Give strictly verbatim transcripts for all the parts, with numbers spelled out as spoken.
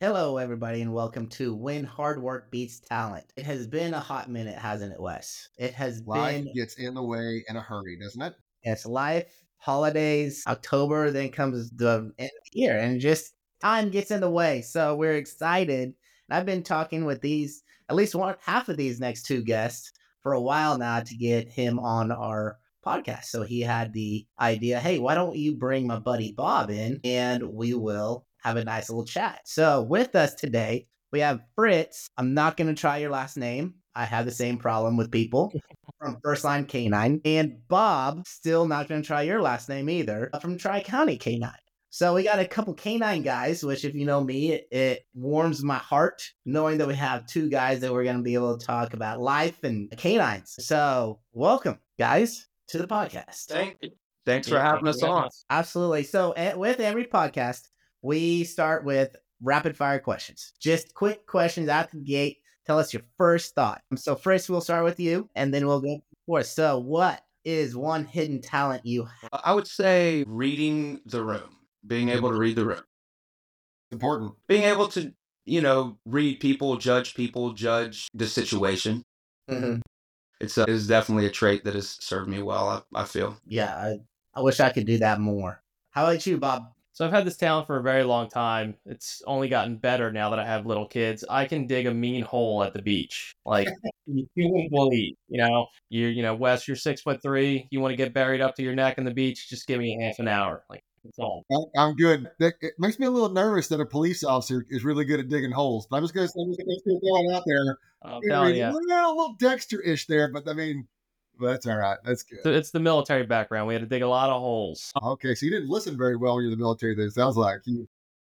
Hello, everybody, and welcome to When Hard Work Beats Talent. It has been a hot minute, hasn't it, Wes? It has Life been, gets in the way in a hurry, doesn't it? it's life, holidays, October, then comes the end of the year, and just time gets in the way. So we're excited. And I've been talking with these, at least one half of these next two guests for a while now to get him on our podcast. So he had the idea, hey, why don't you bring my buddy Bob in and we will have a nice little chat. So with us today, we have Fritz. I'm not going to try your last name. I have the same problem with people from First Line Canine. And Bob, still not going to try your last name either, from Tri County Canine. So we got a couple canine guys, which if you know me, it, it warms my heart knowing that we have two guys that we're going to be able to talk about life and canines. So welcome, guys, to the podcast. Thank you. Thanks for having us on. Absolutely. So uh, with every podcast, we start with rapid fire questions. Just quick questions out the gate. Tell us your first thought. So first, we'll start with you, and then we'll go forth. So what is one hidden talent you have? I would say reading the room, being able to read the room, Important. being able to, you know, read people, judge people, judge the situation. Mm-hmm. It's a, it's definitely a trait that has served me well, I, I feel. Yeah, I, I wish I could do that more. How about you, Bob? So I've had this talent for a very long time. It's only gotten better now that I have little kids. I can dig a mean hole at the beach. Like, you won't believe, you know, you you know, Wes, you're six foot three. You want to get buried up to your neck in the beach? Just give me a half an hour. Like, that's all. I- I'm good. That- It makes me a little nervous that a police officer is really good at digging holes. But I'm just going to throw it out there. I'm I telling mean, you. well, a little Dexter-ish there, but I mean, well, that's all right. That's good. So it's the military background. We had to dig a lot of holes. Okay, so you didn't listen very well when you're in the military. Then it sounds like you.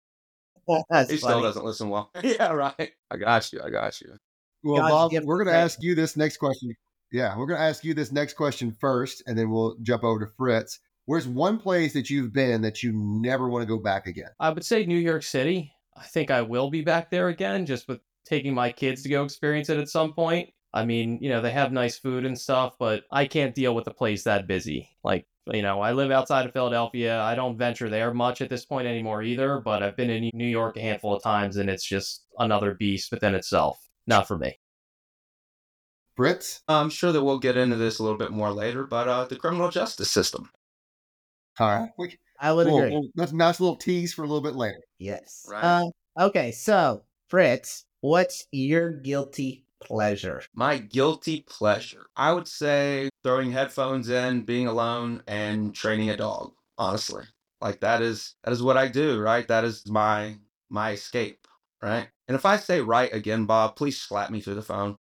That's He still doesn't listen well. Yeah, right. I got you. I got you. Well, God, Bob, give we're going to the- ask you this next question. Yeah, we're going to ask you this next question first, and then we'll jump over to Fritz. Where's one place that you've been that you never want to go back again? I would say New York City. I think I will be back there again, just with taking my kids to go experience it at some point. I mean, you know, they have nice food and stuff, but I can't deal with a place that busy. Like, you know, I live outside of Philadelphia. I don't venture there much at this point anymore either, but I've been in New York a handful of times, and it's just another beast within itself. Not for me. Fritz? I'm sure that we'll get into this a little bit more later, but uh, the criminal justice system. All right. We, I would Well, agree. well, that's a nice little tease for a little bit later. Yes. Right. Uh, okay, so Fritz, what's your guilty pleasure? My guilty pleasure. I would say throwing headphones in, being alone, and training a dog. Honestly, like that is that is what I do. Right. That is my my escape. Right. And if I say right again, Bob, please slap me through the phone.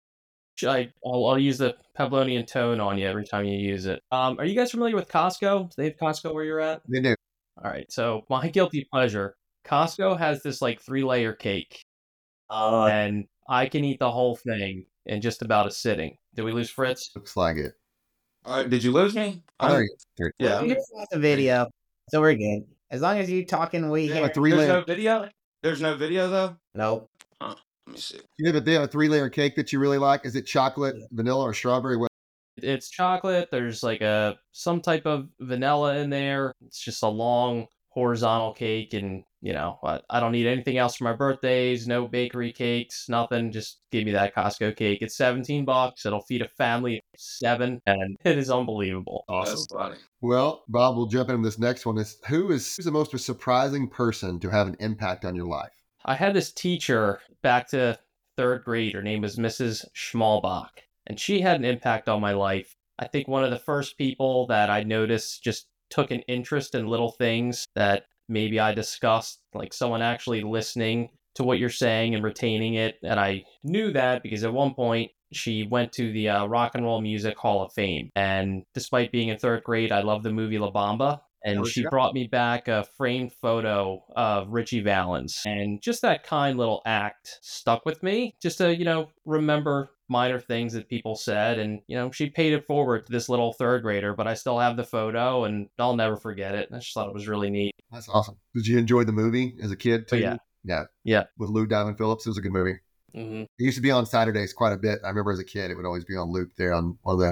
I, I'll, I'll use the Pavlonian tone on you every time you use it. Um, are you guys familiar with Costco? Do they have Costco where you're at? They do. All right. So my guilty pleasure, Costco has this like three layer cake, Oh, and I can eat the whole thing in just about a sitting. Did we lose Fritz? Looks like it. Uh, did you lose me? All right. There- Yeah. we just watched the video, so we're good. As long as you talking, we Yeah, hear. a three There's layer. no video. There's no video though. Nope. Let me see. You have a, they have a three layer cake that you really like. Is it chocolate, vanilla, or strawberry? What? It's chocolate. There's like a some type of vanilla in there. It's just a long horizontal cake, and you know, I, I don't need anything else for my birthdays. No bakery cakes, nothing. Just give me that Costco cake. It's seventeen bucks. It'll feed a family of seven, and it is unbelievable. That's funny. Well, Bob, we'll jump into this next one. Is who is who's the most surprising person to have an impact on your life? I had this teacher back to third grade. Her name was Missus Schmalbach, and she had an impact on my life. I think one of the first people that I noticed just took an interest in little things that maybe I discussed, like someone actually listening to what you're saying and retaining it. And I knew that because at one point she went to the uh, Rock and Roll Music Hall of Fame. And despite being in third grade, I loved the movie La Bamba. And Oh, she sure. brought me back a framed photo of Richie Valens. And just that kind little act stuck with me, just to, you know, remember minor things that people said. And, you know, she paid it forward to this little third grader, but I still have the photo and I'll never forget it. I just thought it was really neat. That's awesome. Did you enjoy the movie as a kid too? Oh, yeah. Yeah. Yeah. With Lou Diamond Phillips, it was a good movie. Mm-hmm. It used to be on Saturdays quite a bit. I remember as a kid, it would always be on loop there on one of the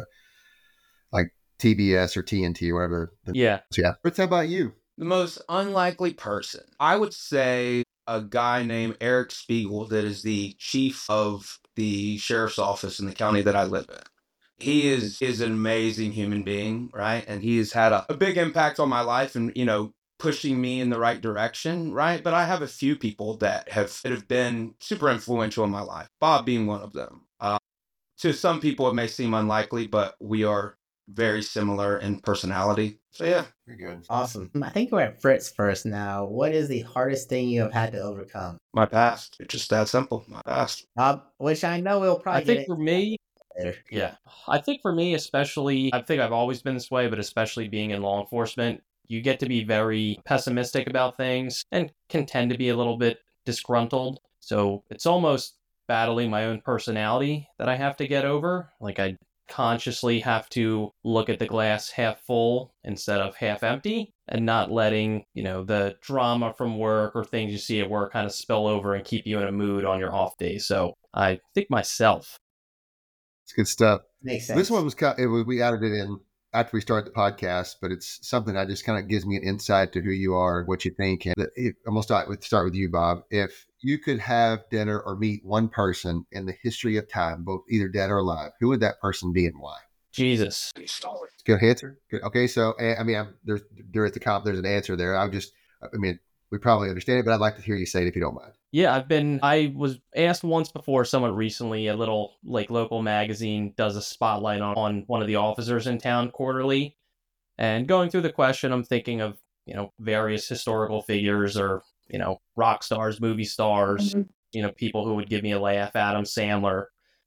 like T B S or T N T or whatever. The, Yeah. yeah. Fritz, how about you? The most unlikely person. I would say a guy named Eric Spiegel that is the chief of the sheriff's office in the county that I live in. He is is an amazing human being, right? And he has had a, a big impact on my life and, you know, pushing me in the right direction, right? But I have a few people that have that have been super influential in my life, Bob being one of them. Uh, to some people, it may seem unlikely, but we are very similar in personality. So, yeah. Very good. Awesome. I think we're at Fritz first now. What is the hardest thing you have had to overcome? My past. It's just that simple. My past. Bob, which I know we'll probably I think get for me, later. yeah, I think for me, especially, I think I've always been this way, but especially being in law enforcement, you get to be very pessimistic about things and can tend to be a little bit disgruntled. So it's almost battling my own personality that I have to get over. Like I consciously have to look at the glass half full instead of half empty and not letting, you know, the drama from work or things you see at work kind of spill over and keep you in a mood on your off days. So I think myself. It's good stuff. Makes sense. This one was, kind it was we added it in after we started the podcast, but it's something that just kind of gives me an insight to who you are, what you think. And it, I'm gonna start with start with you, Bob. If you could have dinner or meet one person in the history of time, both either dead or alive, who would that person be and why? Jesus. Good answer. Good. Okay, so I mean, I'm, there's there at the comp, there's an answer there. I just, I mean, we probably understand it, but I'd like to hear you say it if you don't mind. Yeah, I've been, I was asked once before, someone recently, a little like local magazine does a spotlight on, on one of the officers in town quarterly. And going through the question, I'm thinking of, you know, various historical figures or, you know, rock stars, movie stars, mm-hmm. you know, people who would give me a laugh, Adam Sandler.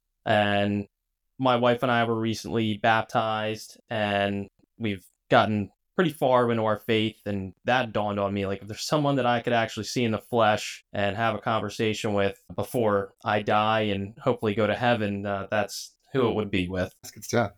And my wife and I were recently baptized and we've gotten pretty far into our faith, and that dawned on me, like, if there's someone that I could actually see in the flesh and have a conversation with before I die and hopefully go to heaven, uh, that's who it would be with. That's good stuff.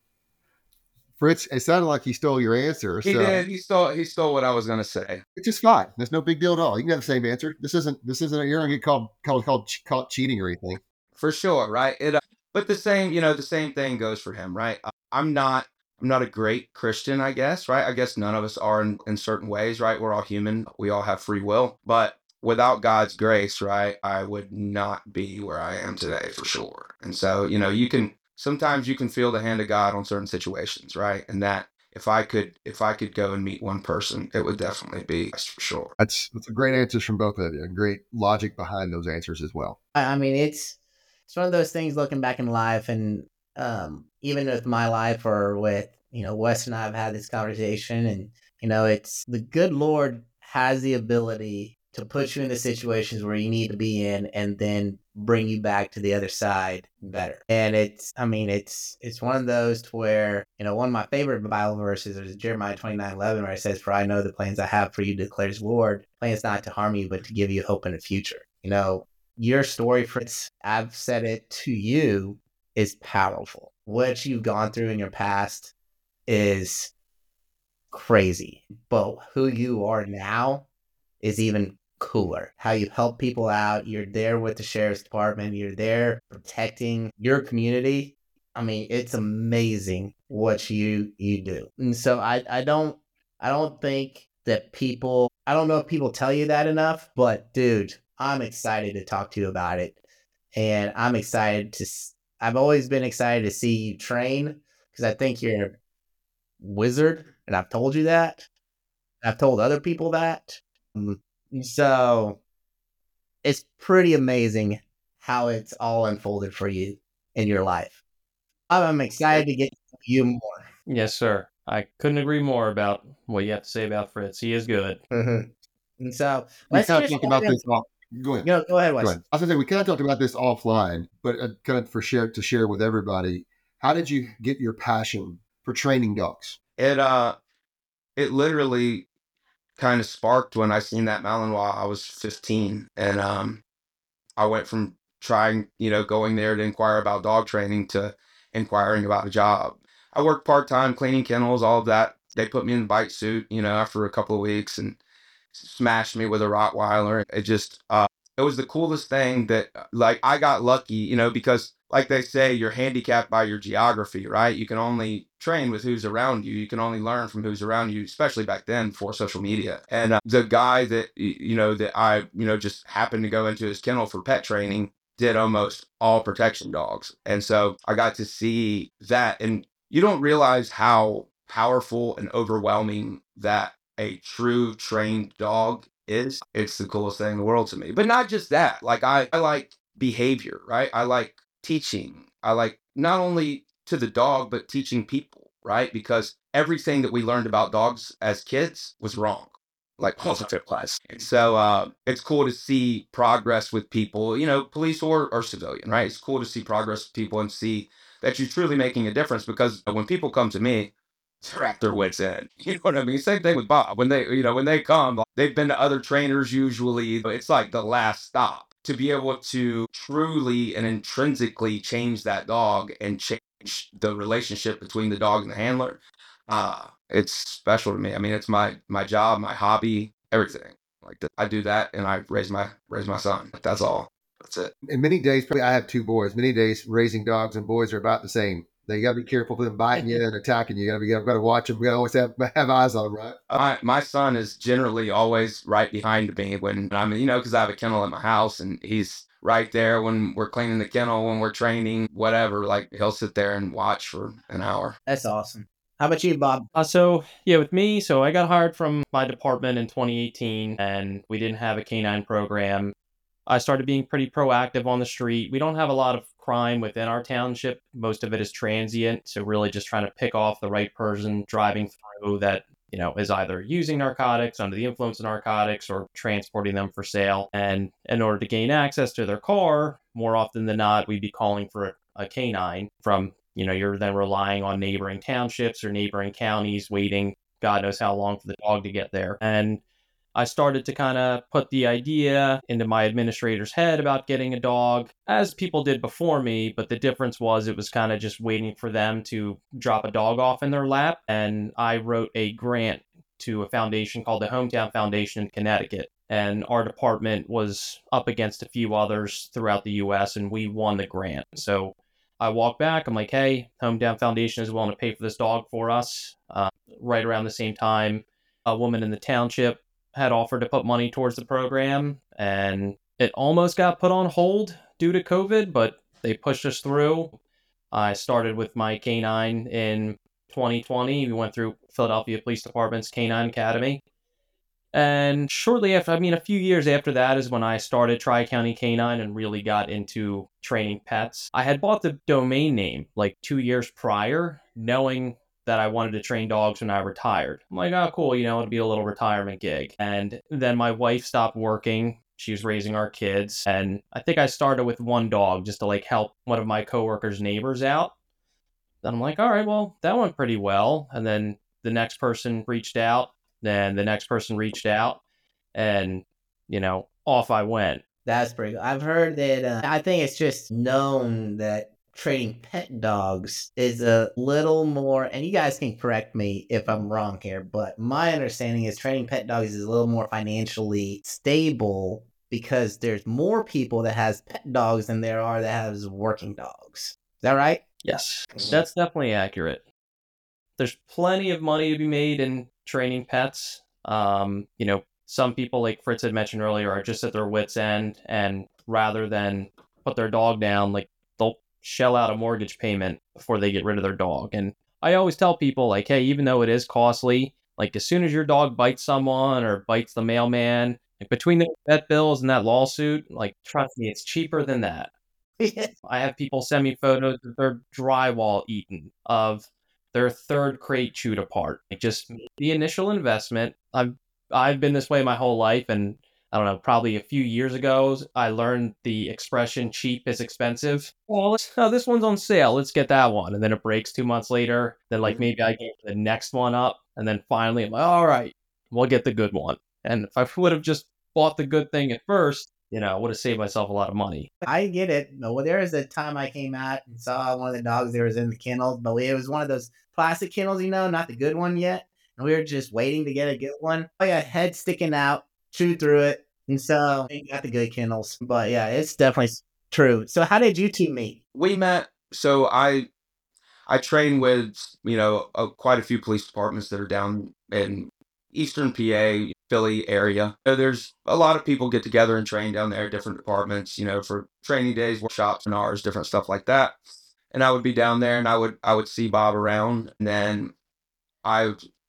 Fritz, it sounded like he stole your answer. He so. did. He stole. He stole what I was going to say. It's just fine. There's no big deal at all. You can have the same answer. This isn't. This isn't. You're going to get called called called called cheating or anything. For sure, right? It. Uh, but the same, you know, the same thing goes for him, right? Uh, I'm not. I'm not a great Christian, I guess, right? I guess none of us are in, in certain ways, right? We're all human. We all have free will. But without God's grace, right, I would not be where I am today for sure. And so, you know, you can, sometimes you can feel the hand of God on certain situations, right? And that if I could, if I could go and meet one person, it would definitely be for sure. That's, that's a great answers from both of you. Great logic behind those answers as well. I mean, it's, it's one of those things looking back in life, and um, even with my life or with, you know, Wes and I have had this conversation, and, you know, it's the good Lord has the ability to put you in the situations where you need to be in and then bring you back to the other side better. And it's, I mean, it's, it's one of those to where, you know, one of my favorite Bible verses is Jeremiah twenty-nine eleven, where it says, "For I know the plans I have for you, declares the Lord, plans not to harm you, but to give you hope in the future." You know, your story, Fritz, I've said it to you, is powerful. What you've gone through in your past is crazy, but who you are now is even cooler. How you help people out. You're there with the sheriff's department. You're there protecting your community. I mean, it's amazing what you you do. And so I I don't I don't think that people, I don't know if people tell you that enough, but dude, I'm excited to talk to you about it. And I'm excited to, I've always been excited to see you train, because I think you're a wizard, and I've told you that. I've told other people that. So it's pretty amazing how it's all unfolded for you in your life. I'm excited to get to know you more. Yes, sir. I couldn't agree more about what you have to say about Fritz. He is good. Mm-hmm. And so we let's kind just of talk about this off. Go ahead. No, go ahead, Wes. Go ahead. I was going to say, we kind of talked about this offline, but uh, kind of for share to share with everybody. How did you get your passion for training dogs? It uh, it literally kind of sparked when I seen that Malinois. I was fifteen, and um, I went from trying, you know, going there to inquire about dog training to inquiring about a job. I worked part time cleaning kennels, all of that. They put me in the bite suit, you know, after a couple of weeks and smashed me with a Rottweiler. It just, uh, it was the coolest thing that, like, I got lucky, you know, because like they say, you're handicapped by your geography, right? You can only train with who's around you. You can only learn from who's around you, especially back then before social media. And uh, the guy that, y- you know, that I, you know, just happened to go into his kennel for pet training did almost all protection dogs. And so I got to see that. And you don't realize how powerful and overwhelming that a true trained dog is. It's the coolest thing in the world to me. But not just that. Like I, I like behavior, right? I like teaching. I like not only to the dog, but teaching people, right? Because everything that we learned about dogs as kids was wrong. Like positive class. So uh, it's cool to see progress with people, you know, police or, or civilian, right? It's cool to see progress with people and see that you're truly making a difference, because when people come to me, they're at their wits end. You know what I mean? Same thing with Bob. When they, you know, when they come, they've been to other trainers usually. It's like the last stop. To be able to truly and intrinsically change that dog and change the relationship between the dog and the handler, uh, it's special to me. I mean, it's my my job, my hobby, everything. Like that, I do that, and I raise my raise my son. That's all. That's it. In many days, probably I have two boys. Many days raising dogs and boys are about the same. They got to be careful of them biting you and attacking you. You got to be, got to watch them. You got to always have, have eyes on them, right? My my son is generally always right behind me when I'm, you know, because I have a kennel at my house, and he's right there when we're cleaning the kennel, when we're training, whatever. Like he'll sit there and watch for an hour. That's awesome. How about you, Bob? Uh, so yeah, with me, so I got hired from my department in twenty eighteen, and we didn't have a canine program. I started being pretty proactive on the street. We don't have a lot of crime within our township. Most of it is transient. So really just trying to pick off the right person driving through that, you know, is either using narcotics, under the influence of narcotics, or transporting them for sale. And in order to gain access to their car, more often than not, we'd be calling for a, a canine from, you know, you're then relying on neighboring townships or neighboring counties, waiting God knows how long for the dog to get there. And I started to kind of put the idea into my administrator's head about getting a dog, as people did before me, but the difference was it was kind of just waiting for them to drop a dog off in their lap. And I wrote a grant to a foundation called the Hometown Foundation in Connecticut. And our department was up against a few others throughout the U S, and we won the grant. So I walk back, I'm like, hey, Hometown Foundation is willing to pay for this dog for us. Uh, right around the same time, a woman in the township had offered to put money towards the program, and it almost got put on hold due to COVID, but they pushed us through. I started with my canine in twenty twenty. We went through Philadelphia Police Department's Canine Academy. And shortly after, I mean, a few years after that is when I started Tri-County Canine and really got into training pets. I had bought the domain name like two years prior, knowing that I wanted to train dogs when I retired. I'm like, oh, cool, you know, it'll be a little retirement gig. And then my wife stopped working. She was raising our kids. And I think I started with one dog just to like help one of my coworkers' neighbors out. Then I'm like, all right, well, that went pretty well. And then the next person reached out. Then the next person reached out. And, you know, off I went. That's pretty good. I've heard that, uh, I think it's just known that training pet dogs is a little more, and you guys can correct me if I'm wrong here, but my understanding is training pet dogs is a little more financially stable because there's more people that has pet dogs than there are that has working dogs. Is that right? Yes, that's definitely accurate. There's plenty of money to be made in training pets. Um, you know, some people, like Fritz had mentioned earlier, are just at their wits' end, and rather than put their dog down, like they'll shell out a mortgage payment before they get rid of their dog. And I always tell people, like, hey, even though it is costly, like as soon as your dog bites someone or bites the mailman, like between the vet bills and that lawsuit, like trust me, it's cheaper than that. I have people send me photos of their drywall eaten, of their third crate chewed apart. Like just the initial investment. I've I've been this way my whole life, and I don't know, probably a few years ago, I learned the expression cheap is expensive. Well, let's, oh, this one's on sale. Let's get that one. And then it breaks two months later. Then like maybe I get the next one up. And then finally I'm like, all right, we'll get the good one. And if I would have just bought the good thing at first, you know, I would have saved myself a lot of money. I get it. Well, there was a time I came out and saw one of the dogs that was in the kennel, but it was one of those plastic kennels, you know, not the good one yet. And we were just waiting to get a good one. I got head sticking out, chewed through it. And so you got the good kennels. But yeah, it's definitely s- true. So how did you two meet? We met. So I I train with, you know, uh, quite a few police departments that are down in Eastern P A, Philly area. So there's a lot of people get together and train down there, different departments, you know, for training days, workshops, and hours, different stuff like that. And I would be down there, and I would I would see Bob around, and then I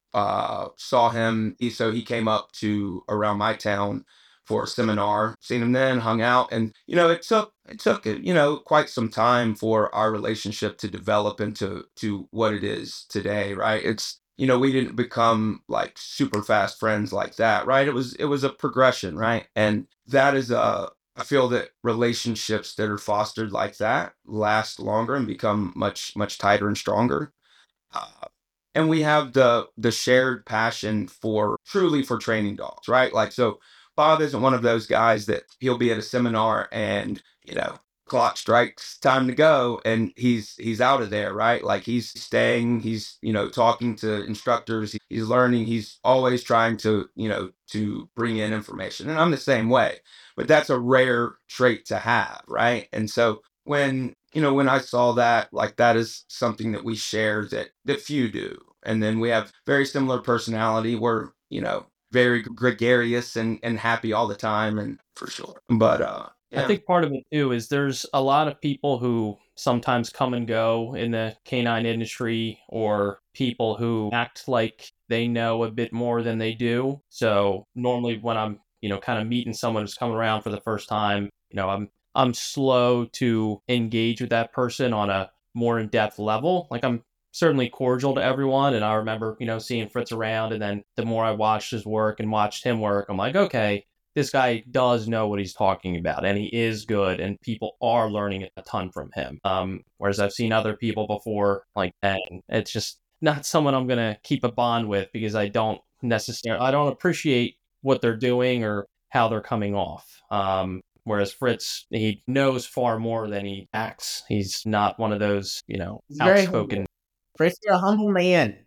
uh, saw him. He, so he came up to around my town for a seminar. Seen him then, hung out, and you know, it took it took you know quite some time for our relationship to develop into to what it is today. Right? It's you know we didn't become like super fast friends like that. Right? It was it was a progression. Right? And that is a I feel that relationships that are fostered like that last longer and become much much tighter and stronger. Uh, and we have the the shared passion for truly for training dogs, right? Like so Bob isn't one of those guys that he'll be at a seminar and, you know, clock strikes, time to go, and he's he's out of there, right? Like he's staying, he's, you know, talking to instructors, he's learning, he's always trying to, you know, to bring in information. And I'm the same way. But that's a rare trait to have, right? And so when you know when I saw that, like that is something that we share that that few do. And then we have very similar personality. We're you know very gregarious and and happy all the time, and for sure. But uh I yeah. think part of it too is there's a lot of people who sometimes come and go in the canine industry, or people who act like they know a bit more than they do. So normally when I'm, you know, kind of meeting someone who's coming around for the first time, you know, I'm I'm slow to engage with that person on a more in-depth level. Like I'm certainly cordial to everyone, and I remember, you know, seeing Fritz around, and then the more I watched his work and watched him work, I'm like, okay, this guy does know what he's talking about, and he is good, and people are learning a ton from him. Um, whereas I've seen other people before, like, and it's just not someone I'm gonna keep a bond with, because I don't necessarily, I don't appreciate what they're doing or how they're coming off. Um, whereas Fritz, he knows far more than he acts. He's not one of those, you know, He's very humble. outspoken. Fritz, you're a humble man.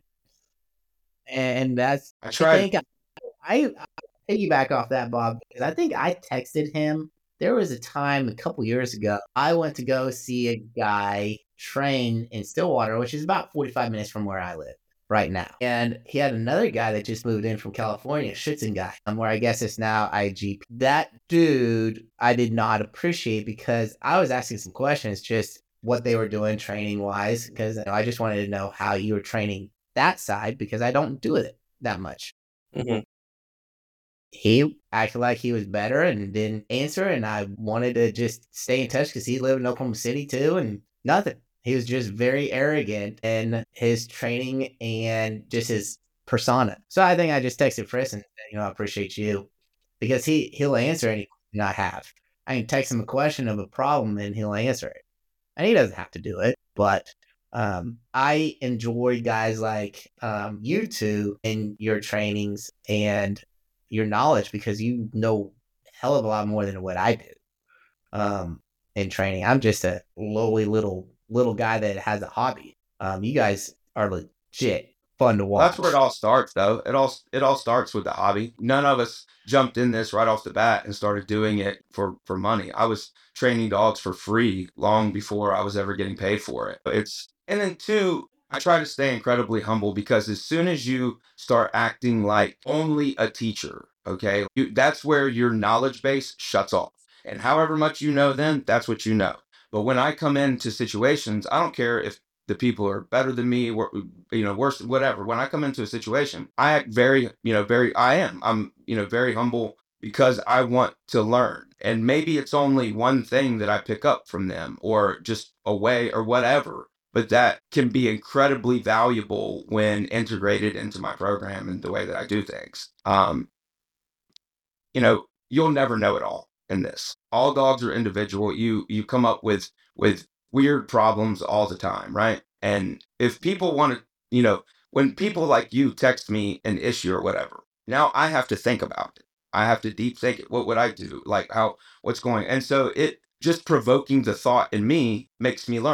And that's, I I tried. think, I, I piggyback off that, Bob, because I think I texted him. There was a time a couple years ago, I went to go see a guy train in Stillwater, which is about forty-five minutes from where I live right now. And he had another guy that just moved in from California, Schützen guy, um, where I guess it's now I G P. That dude, I did not appreciate, because I was asking some questions, just what they were doing training wise, because you know, I just wanted to know how you were training that side, because I don't do it that much. Mhm. He acted like he was better and didn't answer, and I wanted to just stay in touch because he lived in Oklahoma City too, and nothing. He was just very arrogant in his training and just his persona. So I think I just texted Chris and said, you know, I appreciate you, because he he'll answer any question I have. I can text him a question of a problem and he'll answer it, and he doesn't have to do it, but um, I enjoy guys like um, you two in your trainings and your knowledge, because you know a hell of a lot more than what I do um, in training. I'm just a lowly little little guy that has a hobby. Um, you guys are legit fun to Well, that's watch. where it all starts, though. It all it all starts with the hobby. None of us jumped in this right off the bat and started doing it for for money. I was training dogs for free long before I was ever getting paid for it. It's and then two, I try to stay incredibly humble, because as soon as you start acting like only a teacher, okay, you, that's where your knowledge base shuts off. And however much you know, then that's what you know. But when I come into situations, I don't care if the people are better than me, or, you know, worse, whatever. When I come into a situation, I act very, you know, very, I am, I'm, you know, very humble, because I want to learn. And maybe it's only one thing that I pick up from them, or just a way or whatever, but that can be incredibly valuable when integrated into my program and the way that I do things. Um, you know, you'll never know it all in this. All dogs are individual. You you come up with with weird problems all the time, right? And if people want to, you know, when people like you text me an issue or whatever, now I have to think about it. I have to deep think it. What would I do? Like how what's going? And so it just provoking the thought in me makes me learn.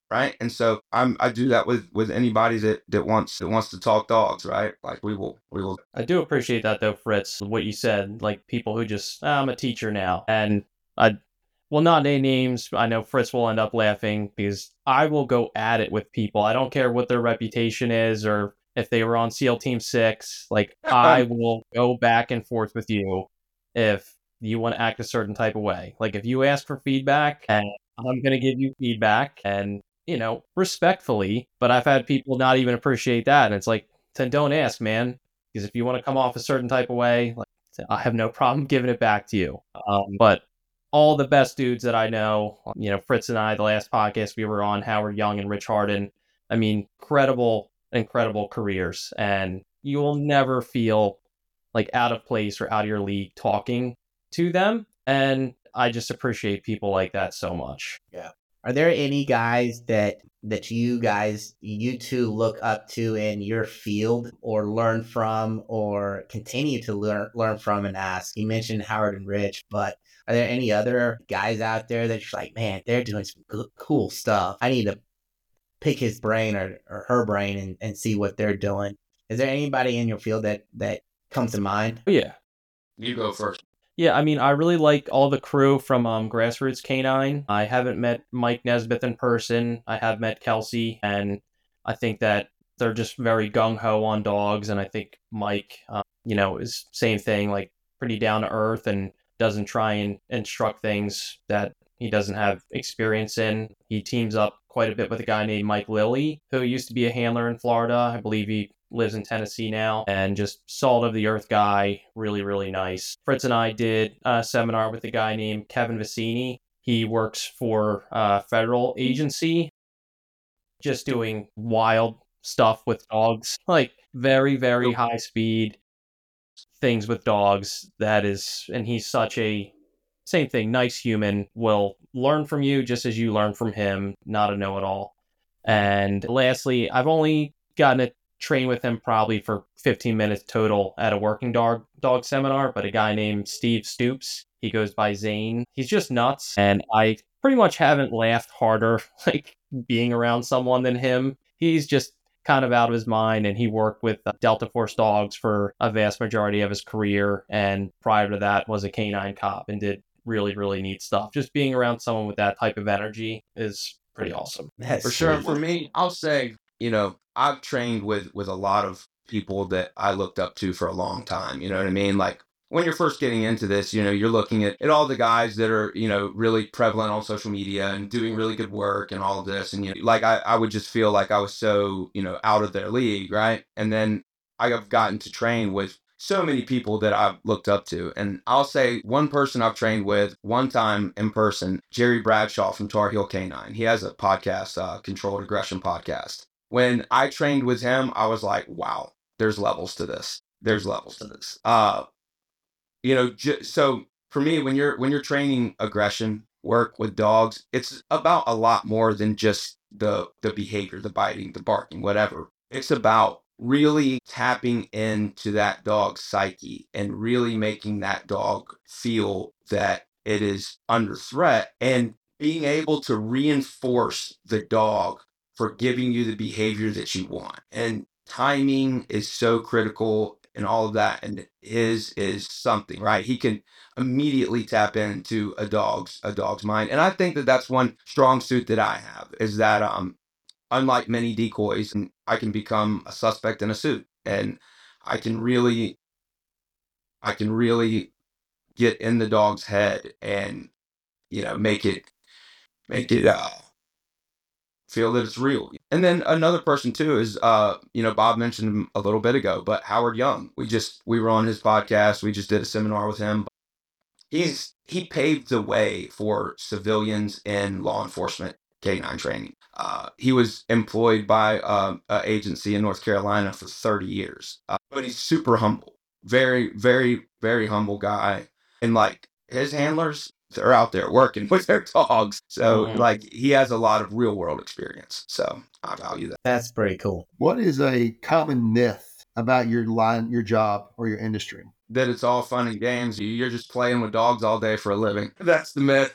right? And so I'm I do that with with anybody that that wants that wants to talk dogs, right? Like we will we will. I do appreciate that though, Fritz, what you said, like people who just, "Ah, I'm a teacher now." And I will not name names. I know Fritz will end up laughing because I will go at it with people. I don't care what their reputation is or if they were on SEAL Team Six. Like I will go back and forth with you if you want to act a certain type of way. Like if you ask for feedback, and I'm going to give you feedback and, you know, respectfully, but I've had people not even appreciate that. And it's like, then don't ask, man. Because if you want to come off a certain type of way, like I have no problem giving it back to you. Um, but all the best dudes that I know, you know, Fritz and I, the last podcast we were on, Howard Young and Rich Harden, I mean, incredible, incredible careers. And you will never feel like out of place or out of your league talking to them. And I just appreciate people like that so much. Yeah. Are there any guys that that you guys, you two look up to in your field or learn from or continue to learn learn from and ask? You mentioned Howard and Rich, but are there any other guys out there that you're like, man, they're doing some good, cool stuff. I need to pick his brain or, or her brain and, and see what they're doing. Is there anybody in your field that, that comes to mind? Oh, yeah. You go first. Yeah, I mean, I really like all the crew from um, Grassroots Canine. I haven't met Mike Nesbitt in person. I have met Kelsey, and I think that they're just very gung-ho on dogs. And I think Mike, uh, you know, is same thing, like pretty down to earth and doesn't try and instruct things that he doesn't have experience in. He teams up quite a bit with a guy named Mike Lilly, who used to be a handler in Florida. I believe he lives in Tennessee now, and just salt of the earth guy, really, really nice. Fritz and I did a seminar with a guy named Kevin Vicini. He works for a federal agency, just doing wild stuff with dogs, like very, very high speed things with dogs. That is, and he's such a, same thing, nice human, will learn from you just as you learn from him, not a know-it-all. And lastly, I've only gotten a train with him probably for fifteen minutes total at a working dog dog seminar, but a guy named Steve Stoops, he goes by Zane. He's just nuts, and I pretty much haven't laughed harder like being around someone than him. He's just kind of out of his mind, and he worked with Delta Force dogs for a vast majority of his career, and prior to that was a canine cop and did really, really neat stuff. Just being around someone with that type of energy is pretty awesome. That's For sure. sweet. For me, I'll say, you know, I've trained with with a lot of people that I looked up to for a long time. You know what I mean? Like when you're first getting into this, you know, you're looking at, at all the guys that are, you know, really prevalent on social media and doing really good work and all of this. And, you know, like I, I would just feel like I was so, you know, out of their league. Right. And then I have gotten to train with so many people that I've looked up to. And I'll say one person I've trained with one time in person, Jerry Bradshaw from Tar Heel Canine. He has a podcast, uh, Controlled Aggression podcast. When I trained with him, I was like, wow, there's levels to this. There's levels to this. Uh, you know, j- so for me, when you're when you're training aggression work with dogs, it's about a lot more than just the the behavior, the biting, the barking, whatever. It's about really tapping into that dog's psyche and really making that dog feel that it is under threat and being able to reinforce the dog for giving you the behavior that you want. And timing is so critical and all of that. And his is something, right? He can immediately tap into a dog's a dog's mind. And I think that that's one strong suit that I have is that um unlike many decoys, and I can become a suspect in a suit, and I can really I can really get in the dog's head and, you know, make it make it uh feel that it's real. And then another person too is, uh, you know, Bob mentioned him a little bit ago, but Howard Young. We just we were on his podcast. We just did a seminar with him. He's he paved the way for civilians in law enforcement canine training. Uh, he was employed by uh, an agency in North Carolina for thirty years, uh, but he's super humble, very, very, very humble guy. And like his handlers, they're out there working with their dogs. So Mhm. like he has a lot of real world experience. So I value that. That's pretty cool. What is a common myth about your line, your job, or your industry? That it's all fun and games. You're just playing with dogs all day for a living. That's the myth.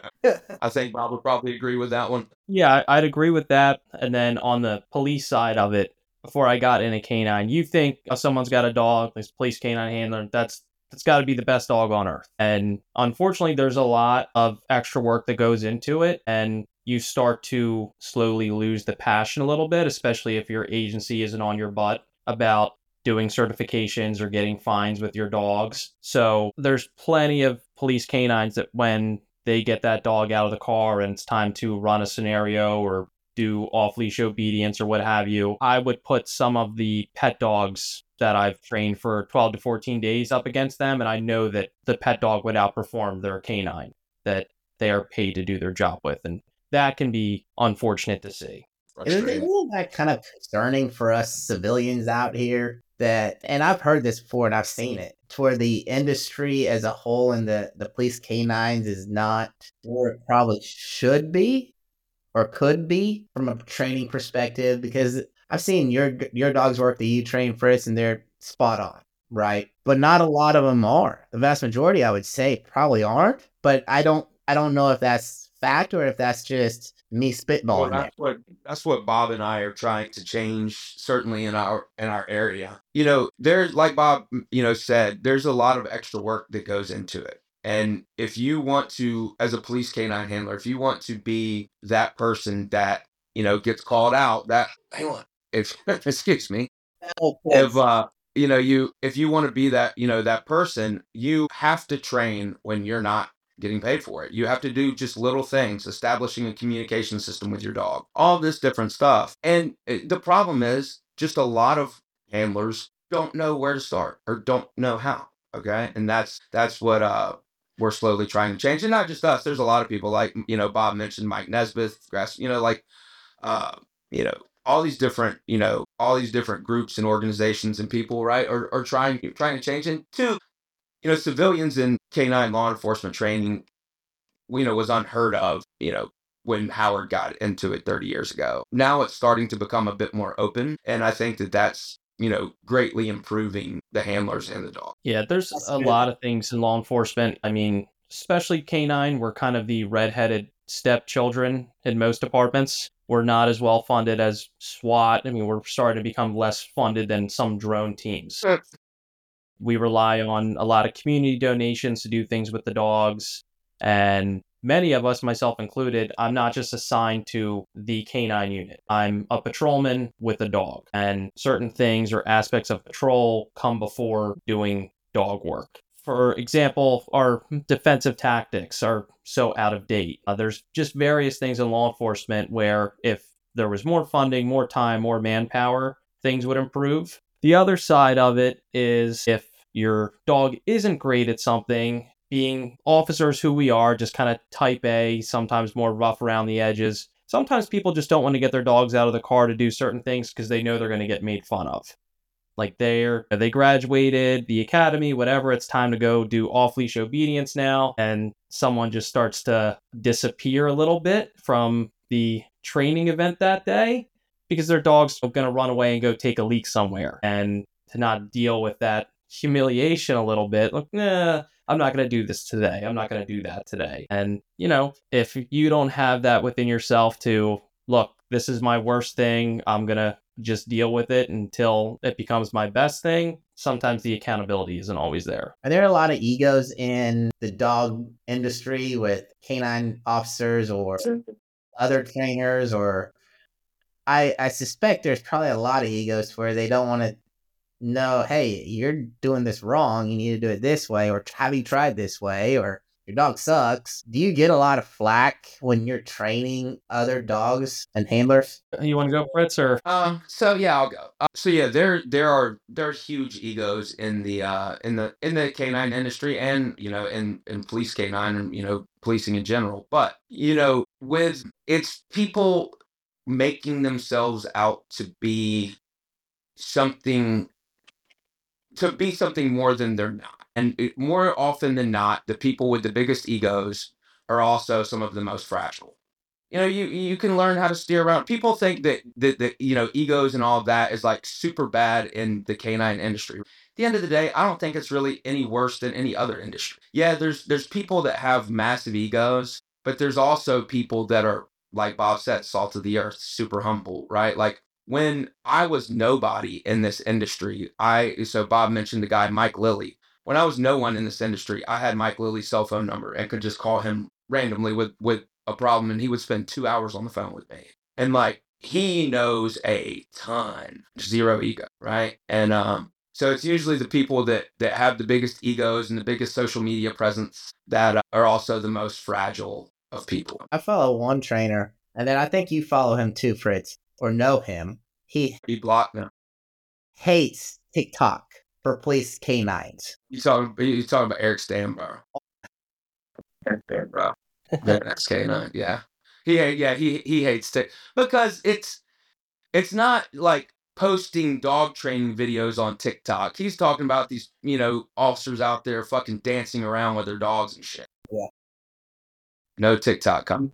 I think Bob would probably agree with that one. Yeah, I- I'd agree with that. And then on the police side of it, before I got in a canine, you think oh, someone's got a dog, this police canine handler, that's that's got to be the best dog on earth. And unfortunately, there's a lot of extra work that goes into it, and you start to slowly lose the passion a little bit, especially if your agency isn't on your butt about doing certifications or getting fines with your dogs. So there's plenty of police canines that when they get that dog out of the car and it's time to run a scenario or do off-leash obedience or what have you, I would put some of the pet dogs that I've trained for twelve to fourteen days up against them, and I know that the pet dog would outperform their canine that they are paid to do their job with, and that can be unfortunate to see. Isn't that kind of concerning for us civilians out here? That, and I've heard this before and I've seen it, to where the industry as a whole and the, the police canines is not where it probably should be or could be from a training perspective, because I've seen your your dogs work that you train, Fritz, and they're spot on, right? But not a lot of them are. The vast majority, I would say, probably aren't. But I don't I don't know if that's fact or if that's just me spitballing. Well, that's what that's what Bob and I are trying to change, certainly in our in our area. You know, there's, like Bob, you know, said, there's a lot of extra work that goes into it. And if you want to, as a police canine handler, if you want to be that person that, you know, gets called out, that hang on, if excuse me, if uh, you know, you if you want to be that, you know, that person, you have to train when you're not getting paid for it. You have to do just little things, establishing a communication system with your dog, all this different stuff. And it, the problem is just a lot of handlers don't know where to start or don't know how. Okay. And that's, that's what, uh, we're slowly trying to change. And not just us, there's a lot of people like, you know, Bob mentioned Mike Nesbitt, grass, you know, like, uh, you know, all these different, you know, all these different groups and organizations and people, right, are, are trying, trying to change. And two, you know, civilians in canine law enforcement training, you know, was unheard of, you know, when Howard got into it thirty years ago. Now it's starting to become a bit more open. And I think that that's, you know, greatly improving the handlers and the dog. Yeah, there's a lot of things in law enforcement. I mean, especially canine, we're kind of the redheaded stepchildren in most departments. We're not as well funded as SWAT. I mean, we're starting to become less funded than some drone teams. We rely on a lot of community donations to do things with the dogs. And many of us, myself included, I'm not just assigned to the canine unit. I'm a patrolman with a dog. And certain things or aspects of patrol come before doing dog work. For example, our defensive tactics are so out of date. Uh, there's just various things in law enforcement where if there was more funding, more time, more manpower, things would improve. The other side of it is if your dog isn't great at something, being officers who we are, just kind of type A, sometimes more rough around the edges. Sometimes people just don't want to get their dogs out of the car to do certain things because they know they're going to get made fun of. Like they're, they graduated the academy, whatever, it's time to go do off-leash obedience now. And someone just starts to disappear a little bit from the training event that day because their dog's going to run away and go take a leak somewhere. And to not deal with that humiliation a little bit, like, nah, I'm not going to do this today. I'm not going to do that today. And, you know, if you don't have that within yourself to, look, this is my worst thing, I'm going to just deal with it until it becomes my best thing, sometimes the accountability isn't always there. Are there a lot of egos in the dog industry with canine officers or other trainers? Or I, I suspect there's probably a lot of egos where they don't want to know, hey, you're doing this wrong, you need to do it this way, or have you tried this way, or your dog sucks. Do you get a lot of flack when you're training other dogs and handlers? You want to go, Fritz, or? Um, so yeah, I'll go. Uh, so yeah, there there are there's huge egos in the uh in the in the canine industry, and you know in in police canine, and you know policing in general. But you know, with it's people making themselves out to be something to be something more than they're not. And it, more often than not, the people with the biggest egos are also some of the most fragile. you know, you you can learn how to steer around. People think that that, that you know, egos and all of that is like super bad in the canine industry. At the end of the day, I don't think it's really any worse than any other industry. Yeah, there's there's people that have massive egos, but there's also people that are, like Bob said, salt of the earth, super humble, right? Like when I was nobody in this industry, I so Bob mentioned the guy Mike Lilly. When I was no one in this industry, I had Mike Lilly's cell phone number and could just call him randomly with with a problem, and he would spend two hours on the phone with me. And like he knows a ton, zero ego, right? And um, so it's usually the people that that have the biggest egos and the biggest social media presence that uh, are also the most fragile of people. I follow one trainer, and then I think you follow him too, Fritz, or know him. He He blocked them. hates TikTok for police canines. You talking? You talking about Eric Stanborough? Eric Stanborough. That's K nine. Yeah. He yeah he he hates it because it's it's not like posting dog training videos on TikTok. He's talking about these, you know, officers out there fucking dancing around with their dogs and shit. Yeah. No TikTok coming.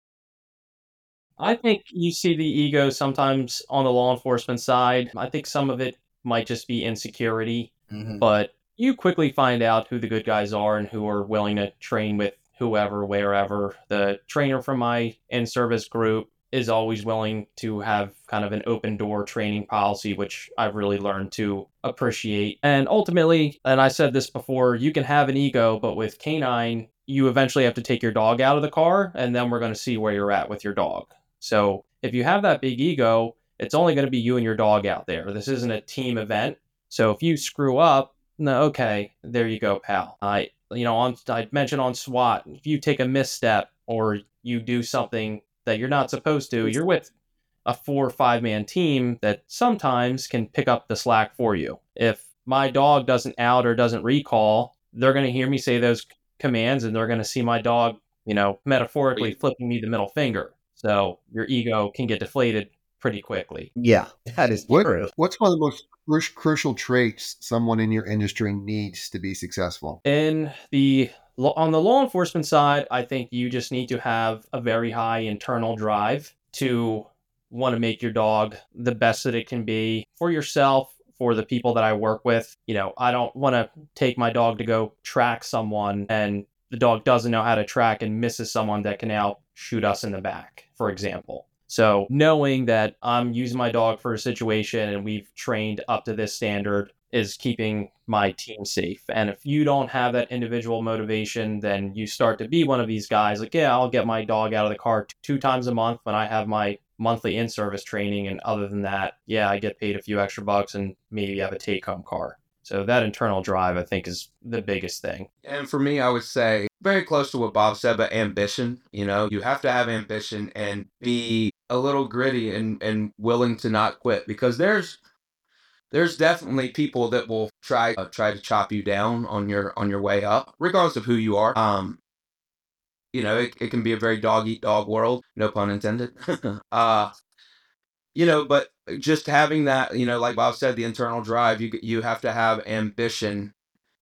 I think you see the ego sometimes on the law enforcement side. I think some of it might just be insecurity, Mm-hmm. but you quickly find out who the good guys are and who are willing to train with whoever, wherever. The trainer from my in-service group is always willing to have kind of an open door training policy, which I've really learned to appreciate. And ultimately, and I said this before, you can have an ego, but with canine, you eventually have to take your dog out of the car, and then we're going to see where you're at with your dog. So if you have that big ego, it's only going to be you and your dog out there. This isn't a team event. So if you screw up, no, okay, there you go, pal. I, you know, on I mentioned on SWAT, if you take a misstep or you do something that you're not supposed to, you're with a four or five man team that sometimes can pick up the slack for you. If my dog doesn't out or doesn't recall, they're going to hear me say those commands and they're going to see my dog, you know, metaphorically flipping me the middle finger. So your ego can get deflated pretty quickly. Yeah, that is What, true. what's one of the most cru- crucial traits someone in your industry needs to be successful? In the on the law enforcement side, I think you just need to have a very high internal drive to want to make your dog the best that it can be for yourself, for the people that I work with. You know, I don't want to take my dog to go track someone and the dog doesn't know how to track and misses someone that can now shoot us in the back, for example. So knowing that I'm using my dog for a situation and we've trained up to this standard is keeping my team safe. And if you don't have that individual motivation, then you start to be one of these guys like, yeah, I'll get my dog out of the car t- two times a month when I have my monthly in-service training. And other than that, yeah, I get paid a few extra bucks and maybe have a take-home car. So that internal drive, I think, is the biggest thing. And for me, I would say very close to what Bob said, but ambition. You know, you have to have ambition and be a little gritty and, and willing to not quit, because there's there's definitely people that will try uh, try to chop you down on your on your way up, regardless of who you are. Um, you know, it, it can be a very dog eat dog world, no pun intended. uh, you know, but just having that, you know, like Bob said, the internal drive, you you have to have ambition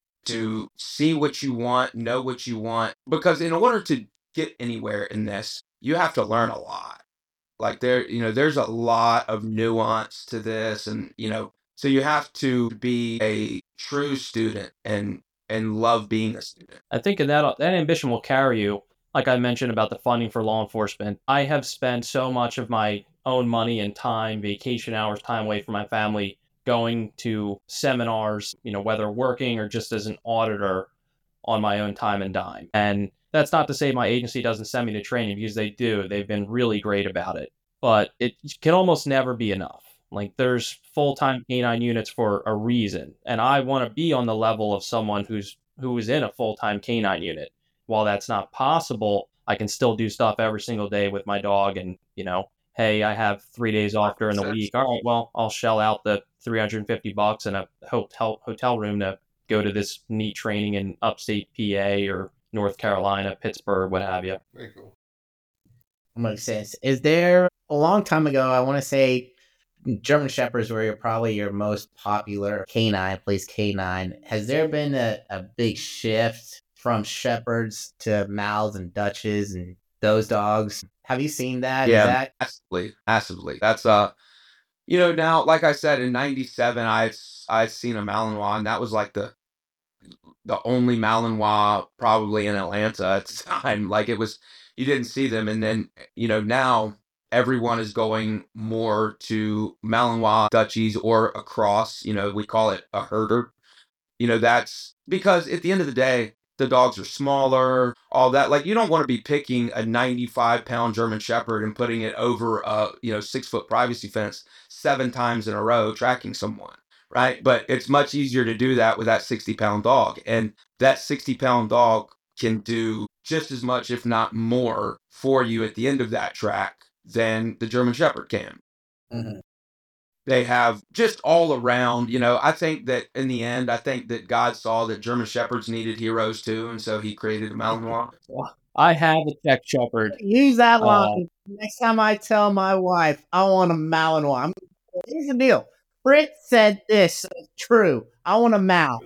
to see what you want, know what you want, because in order to get anywhere in this, you have to learn a lot. Like there, you know, there's a lot of nuance to this, and you know, so you have to be a true student and and love being a student. I think that that ambition will carry you. Like I mentioned about the funding for law enforcement, I have spent so much of my own money and time, vacation hours, time away from my family, going to seminars, you know, whether working or just as an auditor on my own time and dime. And that's not to say my agency doesn't send me to training, because they do. They've been really great about it. But it can almost never be enough. Like there's full-time canine units for a reason. And I want to be on the level of someone who's who is in a full-time canine unit. While that's not possible, I can still do stuff every single day with my dog. And, you know, hey, I have three days off during the week. All right, well, I'll shell out the three hundred fifty bucks in a hotel hotel room to go to this neat training in upstate P A or North Carolina, Pittsburgh, what have you. Very cool. Makes sense. Is there a long time ago, I want to say German Shepherds were your, probably your most popular canine, police canine. Has there been a, a big shift from Shepherds to Mals and Dutches and those dogs. Have you seen that? Is Yeah, that massively, massively. That's uh, you know, now, like I said, in ninety-seven, I I seen a Malinois, and that was like the the only Malinois probably in Atlanta at the time. Like it was, you didn't see them, and then you know now everyone is going more to Malinois Dutchies or a cross. You know, we call it a herder. You know, that's because at the end of the day, the dogs are smaller, all that. Like, you don't want to be picking a ninety-five pound German Shepherd and putting it over a, you know, six foot privacy fence seven times in a row, tracking someone, right? But it's much easier to do that with that sixty pound dog. And that sixty pound dog can do just as much, if not more, for you at the end of that track than the German Shepherd can. Mhm. They have just all around, you know, I think that in the end, I think that God saw that German Shepherds needed heroes too. And so he created a Malinois. I have a Czech Shepherd. Use that Uh, line next time I tell my wife I want a Malinois? I'm, here's the deal. Britt said this. It's true. I want a Mal.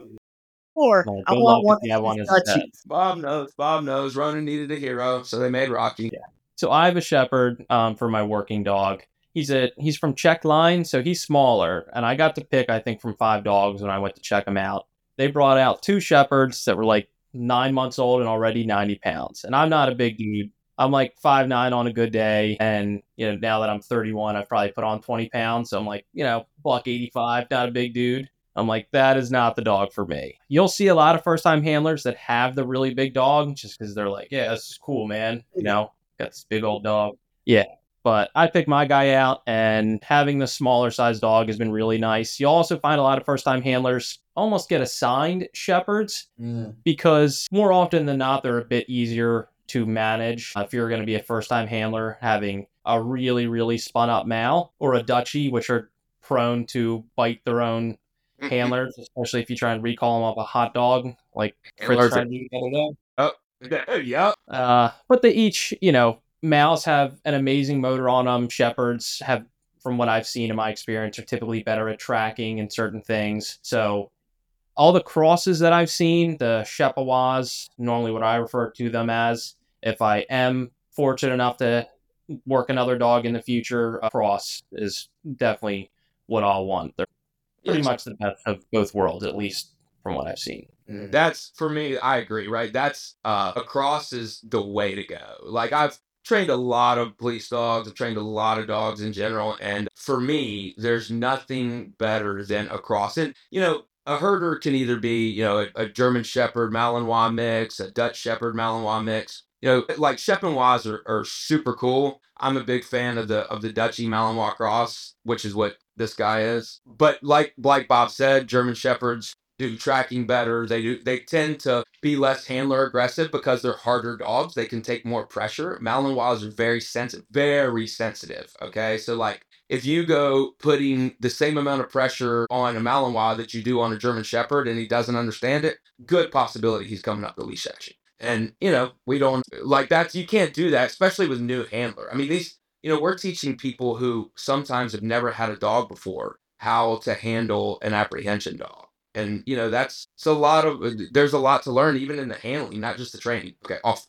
Or Well, I good want luck one if you have of one these instead. Dutchies. Bob knows, Bob knows Ronan needed a hero. So they made Rocky. Yeah. So I have a Shepherd um, for my working dog. He's a he's from Czech line, so he's smaller. And I got to pick, I think, from five dogs when I went to check them out. They brought out two Shepherds that were like nine months old and already ninety pounds. And I'm not a big dude. I'm like five nine on a good day. And, you know, now that I'm thirty-one, I've probably put on twenty pounds. So I'm like, you know, buck eighty-five, not a big dude. I'm like, that is not the dog for me. You'll see a lot of first-time handlers that have the really big dog just because they're like, yeah, this is cool, man. You know, got this big old dog. Yeah. But I picked my guy out, and having the smaller size dog has been really nice. You'll also find a lot of first-time handlers almost get assigned Shepherds Mm. because more often than not, they're a bit easier to manage. If you're going to be a first-time handler, having a really, really spun-up Mal or a Dutchie, which are prone to bite their own handlers, especially if you try and recall them off a hot dog, like Fritz tried to do the other day. Oh, yeah. Uh, but they each, you know, Mals have an amazing motor on them. Shepherds have, from what I've seen in my experience, are typically better at tracking and certain things. So all the crosses that I've seen, the Shepawas, normally what I refer to them as, if I am fortunate enough to work another dog in the future, a cross is definitely what I'll want. They're pretty Yes. much the best of both worlds, at least from what I've seen. That's, for me, I agree, right? That's, uh, a cross is the way to go. Like, I've trained a lot of police dogs. I've trained a lot of dogs in general. And for me, there's nothing better than a cross. And, you know, a herder can either be, you know, a, a German Shepherd Malinois mix, a Dutch Shepherd Malinois mix. You know, like Shepherd are, are super cool. I'm a big fan of the of the Dutchie Malinois cross, which is what this guy is. But like like Bob said, German Shepherds do tracking better. They do. They tend to be less handler aggressive because they're harder dogs. They can take more pressure. Malinois are very sensitive, very sensitive. Okay, so like if you go putting the same amount of pressure on a Malinois that you do on a German Shepherd and he doesn't understand it, good possibility he's coming up the leash at you. And you know we don't like that. You can't do that, especially with new handler. I mean these. You know we're teaching people who sometimes have never had a dog before how to handle an apprehension dog. And, you know, that's it's a lot of, there's a lot to learn, even in the handling, not just the training. Okay, off.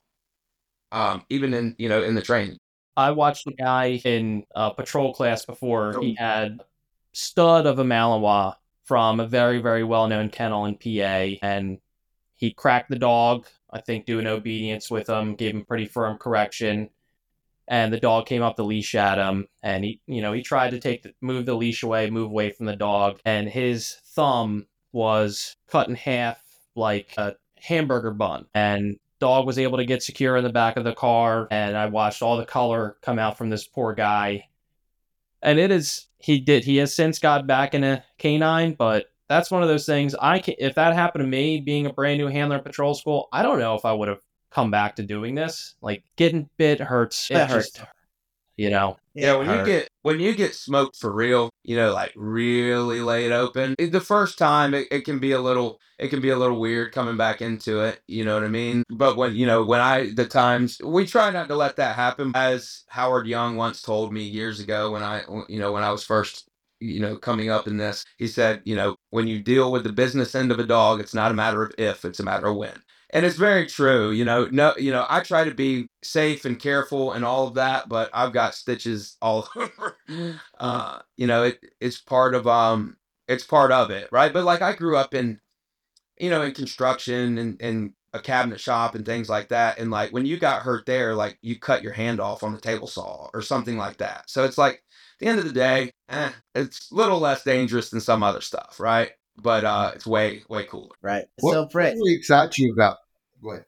Um, even in, you know, in the training. I watched a guy in a patrol class before. He had stud of a Malinois from a very, very well-known kennel in P A, and he cracked the dog, I think doing obedience with him, gave him pretty firm correction, and the dog came up the leash at him, and he, you know, he tried to take the, move the leash away, move away from the dog, and his thumb was cut in half like a hamburger bun, and dog was able to get secure in the back of the car, and I watched all the color come out from this poor guy. And it is, he did, he has since got back in a canine, but that's one of those things, I can, if that happened to me, being a brand new handler in patrol school, I don't know if I would have come back to doing this. Like, getting bit hurts. It That just, hurts. you know. Yeah, when you hurt. get when you get smoked for real, you know, like really laid open. it- The first time it, it can be a little it can be a little weird coming back into it, you know what I mean? But when you know, when I the times we try not to let that happen. As Howard Young once told me years ago when I you know, when I was first you know, coming up in this, he said, you know, when you deal with the business end of a dog, it's not a matter of if, it's a matter of when. And it's very true, you know. No, you know, I try to be safe and careful and all of that, but I've got stitches all over. Uh, you know, it it's part of um, it's part of it, right? But like I grew up in, you know, in construction and and a cabinet shop and things like that, and like when you got hurt there, like you cut your hand off on the table saw or something like that. So it's like at the end of the day, eh, it's a little less dangerous than some other stuff, right? But uh, it's way way cooler. Right. What, So, what Fritz, really excites you about what?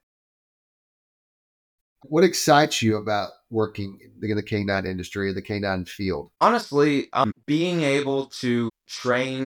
What excites you about working in the canine industry or the canine field? Honestly, um, being able to train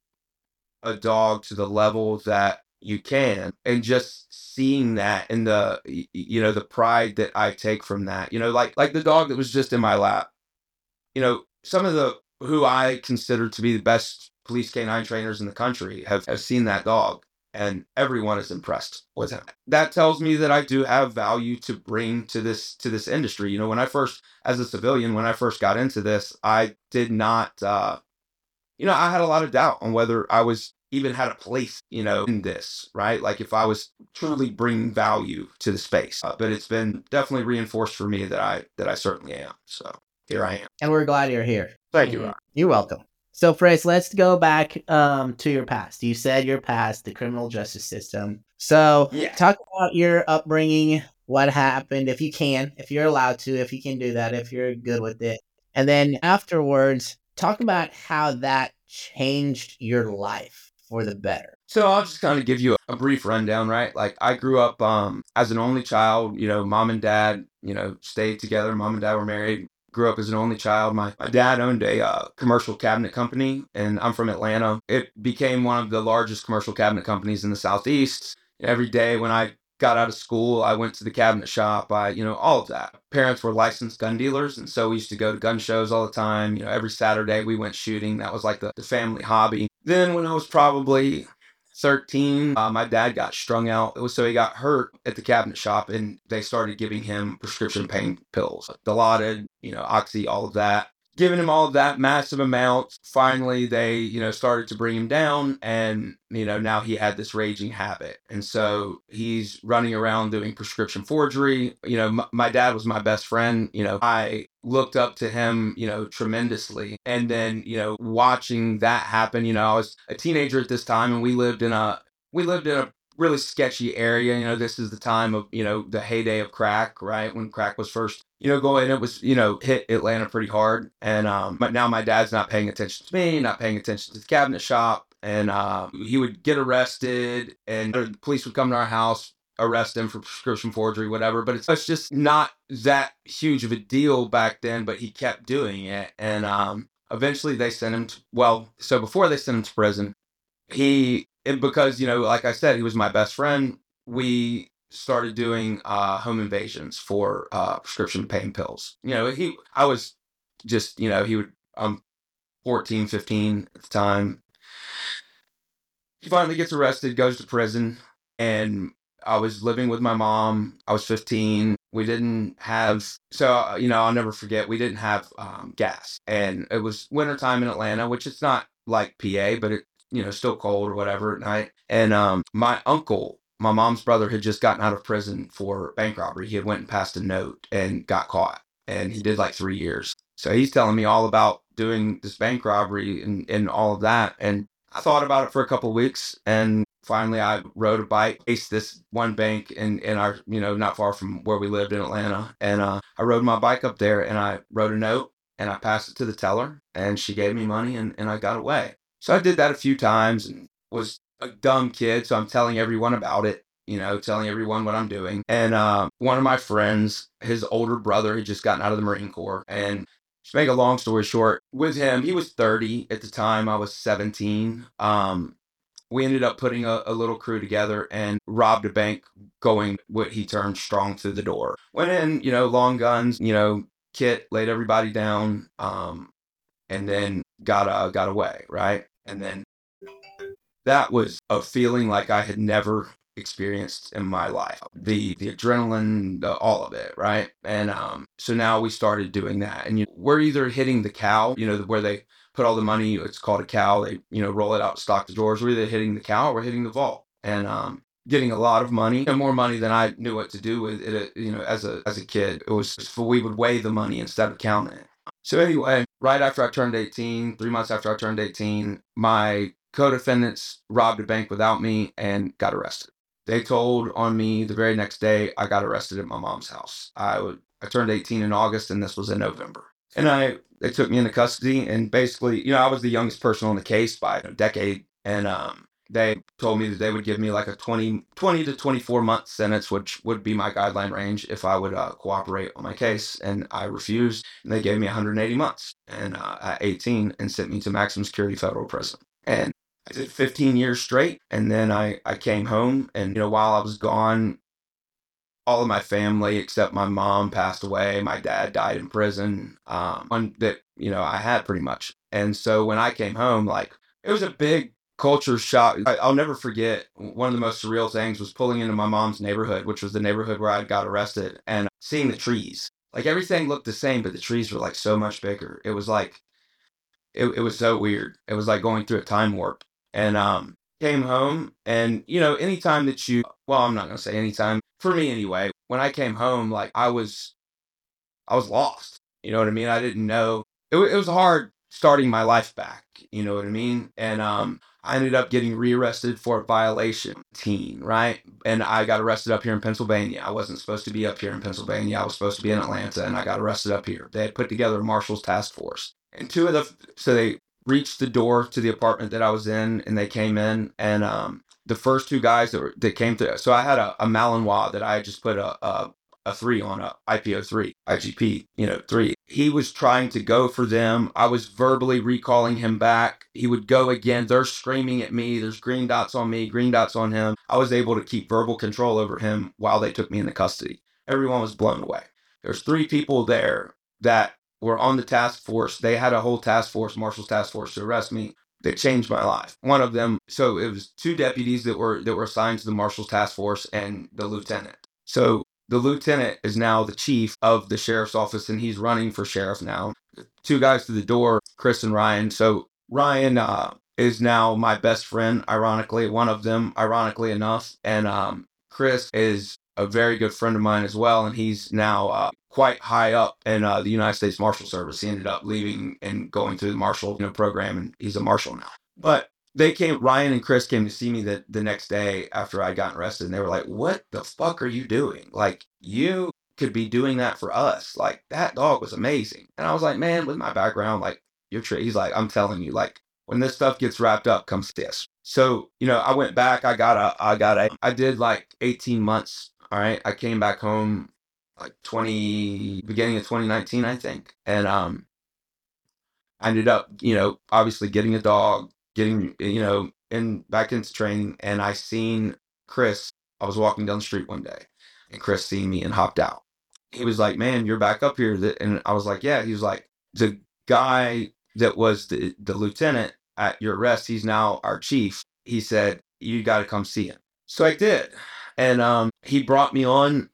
a dog to the level that you can, and just seeing that and the y- y- you know the pride that I take from that, you know, like like the dog that was just in my lap, you know, some of the who I consider to be the best police canine trainers in the country have, have seen that dog, and everyone is impressed with him. That tells me that I do have value to bring to this to this industry. You know, when I first, as a civilian, when I first got into this, I did not uh you know, I had a lot of doubt on whether I was even had a place, you know, in this, right? Like if I was truly bringing value to the space. Uh, but it's been definitely reinforced for me that I that I certainly am. So here I am. and we're glad you're here. Thank you, Mhm. Rob. You're welcome. So, Fritz, let's go back um, to your past. You said your past, the criminal justice system. So, Yeah. talk about your upbringing, what happened, if you can, if you're allowed to, if you can do that, if you're good with it. And then afterwards, talk about how that changed your life for the better. So I'll just kind of give you a brief rundown, right? Like I grew up um, as an only child. You know, mom and dad, you know, stayed together. Mom and dad were married. Grew up as an only child. My, my dad owned a uh, commercial cabinet company, and I'm from Atlanta. It became one of the largest commercial cabinet companies in the Southeast. Every day when I got out of school, I went to the cabinet shop. I, you know, all of that. Parents were licensed gun dealers, and so we used to go to gun shows all the time. You know, every Saturday we went shooting. That was like the, the family hobby. Then when I was probably thirteen, uh, my dad got strung out. It was so he got hurt at the cabinet shop, and they started giving him prescription pain pills, Dilaudid, you know, Oxy, all of that. Giving him all of that massive amounts. Finally, they, you know, started to bring him down, and, you know, now he had this raging habit. And so he's running around doing prescription forgery. You know, m- my dad was my best friend. You know, I looked up to him, you know, tremendously. And then, you know, watching that happen, you know, I was a teenager at this time, and we lived in a, we lived in a really sketchy area. You know, this is the time of, you know, the heyday of crack, right? When crack was first, you know, going, it was, you know, hit Atlanta pretty hard. And um, but now my dad's not paying attention to me, not paying attention to the cabinet shop. And uh, he would get arrested, and the police would come to our house, arrest him for prescription forgery, whatever. But it's, it's just not that huge of a deal back then, but he kept doing it. And um, eventually they sent him to, well, so before they sent him to prison, he, it, because, you know, like I said, he was my best friend, we started doing uh, home invasions for uh, prescription pain pills. You know, he, I was just, you know, he would, I'm fourteen, fifteen at the time. He finally gets arrested, goes to prison, and I was living with my mom. I was fifteen. We didn't have, so, uh, you know, I'll never forget, we didn't have um, gas. And it was wintertime in Atlanta, which it's not like P A, but it, you know, still cold or whatever at night. And um, my uncle, my mom's brother, had just gotten out of prison for bank robbery. He had went and passed a note and got caught. And he did like three years. So he's telling me all about doing this bank robbery and, and all of that. And I thought about it for a couple of weeks, and finally I rode a bike, aced this one bank in, in our, you know, not far from where we lived in Atlanta. And uh, I rode my bike up there, and I wrote a note, and I passed it to the teller, and she gave me money, and, and I got away. So I did that a few times and was a dumb kid. So I'm telling everyone about it, you know, telling everyone what I'm doing. And uh, one of my friends, his older brother, had just gotten out of the Marine Corps, and to make a long story short, with him, he was thirty at the time. I was seventeen. Um, we ended up putting a, a little crew together and robbed a bank, going what he termed strong through the door. Went in, you know, long guns, you know, kit, laid everybody down, um, and then got uh, got away, right? And then that was a feeling like I had never experienced in my life. The the adrenaline, the, all of it, right? And um, so now we started doing that, and you, we're either hitting the cow, you know, where they put all the money. It's called a cow. They, you know, roll it out, stock the drawers. We're either hitting the cow or we're hitting the vault. And um, getting a lot of money, and more money than I knew what to do with it. You know, as a as a kid, it was we would weigh the money instead of counting it. So anyway, right after I turned eighteen, three months after I turned eighteen, my co-defendants robbed a bank without me and got arrested. They told on me the very next day. I got arrested at my mom's house. I would I turned eighteen in August, and this was in November. And I they took me into custody, and basically, you know, I was the youngest person on the case by a decade, and um, they told me that they would give me like a twenty, twenty to twenty-four month sentence, which would be my guideline range if I would uh, cooperate on my case. And I refused, and they gave me one hundred eighty months and uh, at eighteen and sent me to maximum security federal prison. And I did fifteen years straight, and then I, I came home, and, you know, while I was gone, all of my family except my mom passed away. My dad died in prison, um, one that, you know, I had pretty much. And so when I came home, like, it was a big culture shock. I, I'll never forget, one of the most surreal things was pulling into my mom's neighborhood, which was the neighborhood where I got arrested, and seeing the trees. Like, everything looked the same, but the trees were like so much bigger. It was like, it, it was so weird. It was like going through a time warp. And um, came home, and, you know, anytime that you, well, I'm not going to say anytime, for me anyway, when I came home, like, I was, I was lost. You know what I mean? I didn't know. It, wa- it was hard starting my life back. You know what I mean? And um, I ended up getting rearrested for a violation, teen, right? And I got arrested up here in Pennsylvania. I wasn't supposed to be up here in Pennsylvania. I was supposed to be in Atlanta, and I got arrested up here. They had put together a marshal's task force. And two of the, so they reached the door to the apartment that I was in, and they came in, and um, the first two guys that were, that came through. So I had a, a Malinois that I had just put a, a a three on a I P O three, I G P, you know, three. He was trying to go for them. I was verbally recalling him back. He would go again. They're screaming at me. There's green dots on me, green dots on him. I was able to keep verbal control over him while they took me into custody. Everyone was blown away. There's three people there that were on the task force. They had a whole task force, Marshall's task force, to arrest me. That changed my life. One of them, so it was two deputies that were that were assigned to the Marshall's task force and the lieutenant. So the lieutenant is now the chief of the sheriff's office, and he's running for sheriff now. Two guys to the door, Chris and Ryan. So Ryan uh, is now my best friend, ironically, one of them, ironically enough. And um, Chris is a very good friend of mine as well, and he's now uh, quite high up in uh, the United States Marshal Service. He ended up leaving and going through the Marshal, you know, program, and he's a Marshal now. But they came, Ryan and Chris came to see me the, the next day after I got arrested, and they were like, "What the fuck are you doing? Like, you could be doing that for us. Like, that dog was amazing." And I was like, "Man, with my background, like, you're tra-" He's like, "I'm telling you, like, when this stuff gets wrapped up, come see us." So, you know, I went back, I got a, I got a, I did like eighteen months. All right. I came back home like twenty, beginning of twenty nineteen, I think. And, um, I ended up, you know, obviously getting a dog, getting, you know, in back into training. And I seen Chris. I was walking down the street one day, and Chris seen me and hopped out. He was like, "Man, you're back up here." Th- And I was like, "Yeah." He was like, "The guy that was the, the lieutenant at your arrest, he's now our chief. He said, you got to come see him." So I did. And um, he brought me on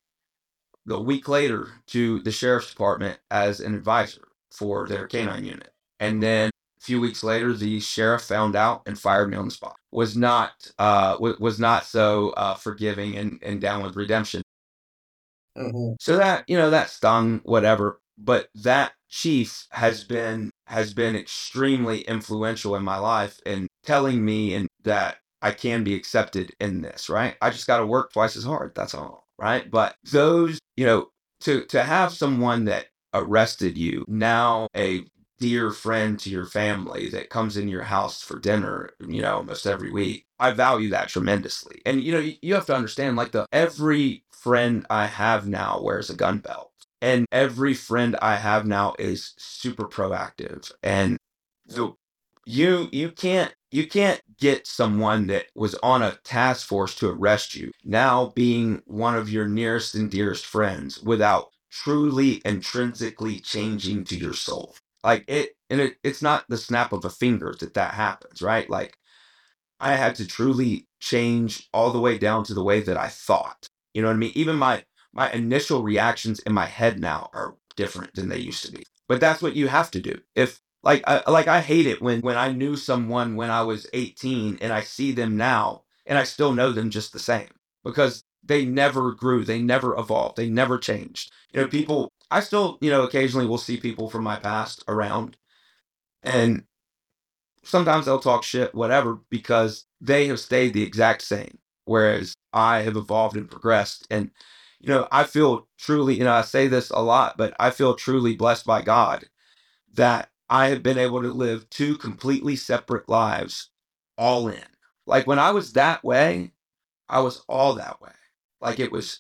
a week later to the sheriff's department as an advisor for their canine unit. And then a few weeks later, the sheriff found out and fired me on the spot. Was not uh w- was not so uh, forgiving and, and down with redemption. Mhm. So that, you know, that stung, whatever. But that chief has been has been extremely influential in my life in telling me and that I can be accepted in this, right? I just got to work twice as hard. That's all, right? But those, you know, to to have someone that arrested you, now a dear friend to your family that comes in your house for dinner, you know, almost every week. I value that tremendously. And, you know, you, you have to understand, like, the every friend I have now wears a gun belt. And every friend I have now is super proactive. And so you you can't you can't get someone that was on a task force to arrest you now being one of your nearest and dearest friends without truly intrinsically changing to your soul. Like it, and it, it's not the snap of a finger that that happens, right? Like I had to truly change all the way down to the way that I thought. You know what I mean? Even my my initial reactions in my head now are different than they used to be. But that's what you have to do. If like I like I hate it when when I knew someone when I was eighteen and I see them now and I still know them just the same because they never grew. They never evolved. They never changed. You know, people, I still, you know, occasionally will see people from my past around, and sometimes they'll talk shit, whatever, because they have stayed the exact same. Whereas I have evolved and progressed. And, you know, I feel truly, you know, I say this a lot, but I feel truly blessed by God that I have been able to live two completely separate lives all in. Like when I was that way, I was all that way. Like it was,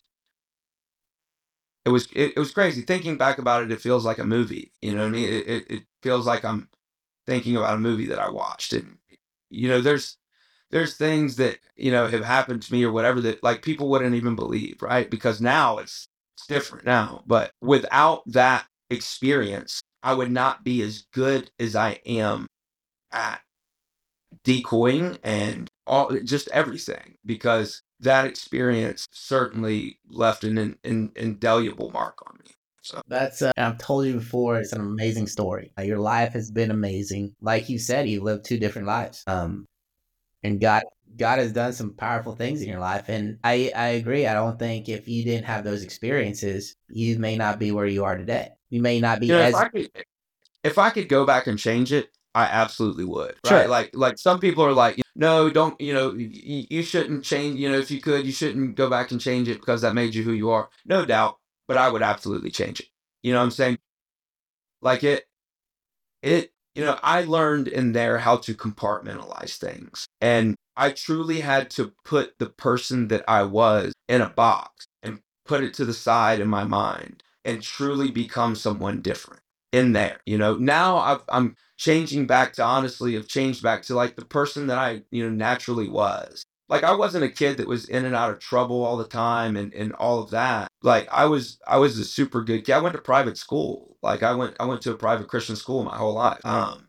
it was, it, it was crazy. Thinking back about it, it feels like a movie, you know what I mean? It, it, it feels like I'm thinking about a movie that I watched. And, you know, there's, there's things that, you know, have happened to me or whatever that like people wouldn't even believe, right? Because now it's, it's different now. But without that experience, I would not be as good as I am at decoying and all just everything, because that experience certainly left an, an, an indelible mark on me. So That's, uh, I've told you before, it's an amazing story. Uh, your life has been amazing. Like you said, you lived two different lives. Um, and God, God has done some powerful things in your life. And I, I agree. I don't think if you didn't have those experiences, you may not be where you are today. You may not be you know, as if I could, if I could go back and change it, I absolutely would. Sure. Right? Like, like some people are like, no, don't, you know, you, you shouldn't change. You know, if you could, you shouldn't go back and change it because that made you who you are. No doubt, but I would absolutely change it. You know what I'm saying? Like it, it, you know, I learned in there how to compartmentalize things, and I truly had to put the person that I was in a box and put it to the side in my mind and truly become someone different in there. You know, now I've, I'm changing back to, honestly, have changed back to like the person that I, you know, naturally was. Like I wasn't a kid that was in and out of trouble all the time and, and all of that. Like I was, I was a super good kid. I went to private school. Like I went, I went to a private Christian school my whole life. Um,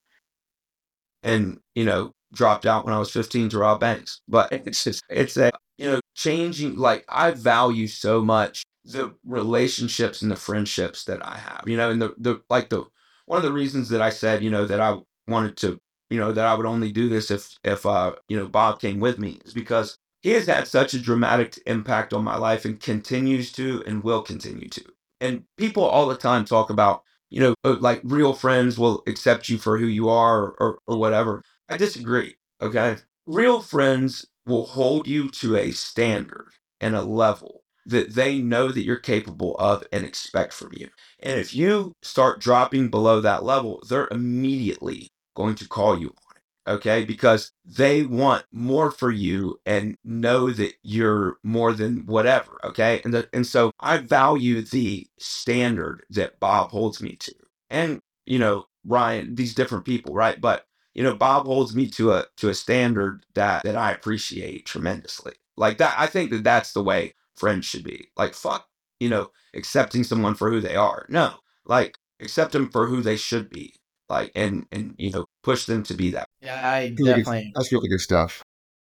and, you know, dropped out when I was fifteen to rob banks. But it's just, it's a, you know, changing, like I value so much the relationships and the friendships that I have, you know, and the, the, like the, one of the reasons that I said, you know, that I wanted to, you know, that I would only do this if, if, uh, you know, Bob came with me is because he has had such a dramatic impact on my life and continues to, and will continue to. And people all the time talk about, you know, uh, like real friends will accept you for who you are or, or, or whatever. I disagree. Okay. Real friends will hold you to a standard and a level that they know that you're capable of and expect from you. And if you start dropping below that level, they're immediately going to call you on it. Okay. Because they want more for you and know that you're more than whatever. Okay. And, the, and so I value the standard that Bob holds me to. And, you know, Ryan, these different people, right? But, you know, Bob holds me to a, to a standard that, that I appreciate tremendously. Like that, I think that that's the way friends should be. Like, fuck, you know, accepting someone for who they are. No, like, accept them for who they should be. Like, and, and, you know, push them to be that. Yeah, I Really good- definitely. That's really good stuff.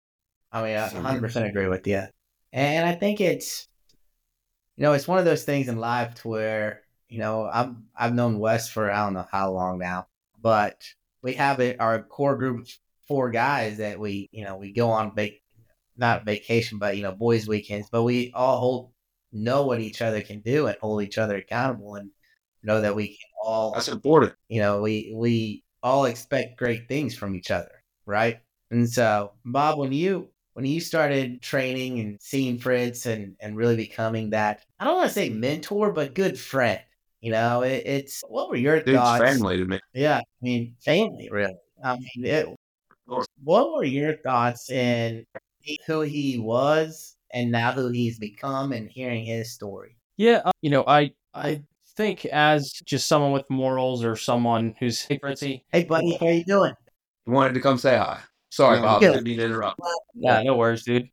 I mean, I one hundred percent agree with you. And I think it's, you know, it's one of those things in life to where, you know, I'm, I've known Wes for I don't know how long now, but we have it, our core group, four guys that we, you know, we go on vac, not vacation, but, you know, boys weekends, but we all hold, know what each other can do and hold each other accountable and know that we can all, That's important. you know, we, we all expect great things from each other. Right. And so, Bob, when you, when you started training and seeing Fritz and, and really becoming that, I don't want to say mentor, but good friend, you know, it, it's, what were your Dude's thoughts? family to me. Yeah. I mean, family, really. I mean, it, what were your thoughts in who he was and now who he's become and hearing his story? Yeah, uh, you know, I I think as just someone with morals or someone who's, hey, Fritzy. Hey, buddy, how you doing? You wanted to come say hi. Sorry, No, Bob. good. Didn't mean to interrupt. Yeah, no worries, dude.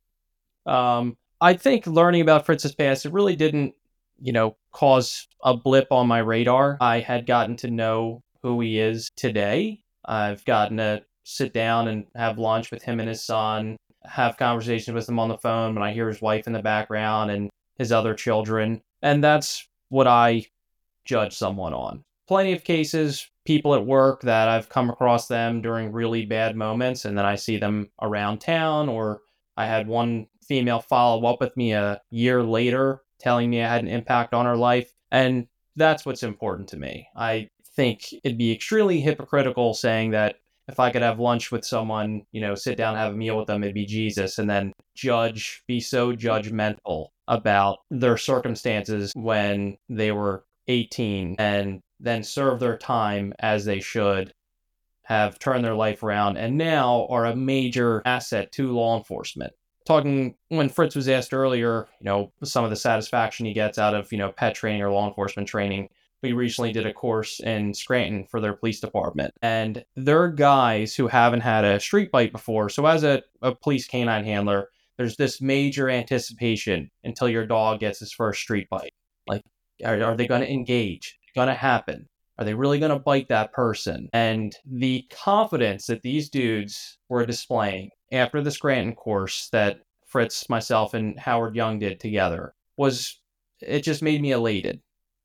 Um, I think learning about Fritz's past, it really didn't, you know, cause a blip on my radar. I had gotten to know who he is today. I've gotten to sit down and have lunch with him and his son, have conversations with him on the phone when I hear his wife in the background and his other children. And that's what I judge someone on. Plenty of cases people at work that I've come across them during really bad moments, and then I see them around town, or I had one female follow up with me a year later telling me I had an impact on her life. And that's what's important to me. I think it'd be extremely hypocritical saying that if I could have lunch with someone, you know, sit down, have a meal with them, it'd be Jesus, and then judge, be so judgmental about their circumstances when they were eighteen and then serve their time as they should, have turned their life around, and now are a major asset to law enforcement. Talking, when Fritz was asked earlier, you know, some of the satisfaction he gets out of, you know, pet training or law enforcement training, we recently did a course in Scranton for their police department, and they're guys who haven't had a street bite before. So as a, a police canine handler, there's this major anticipation until your dog gets his first street bite. Like, are, are they going to engage? Going to happen? Are they really going to bite that person? And the confidence that these dudes were displaying after the Scranton course that Fritz, myself, and Howard Young did together was, it just made me elated.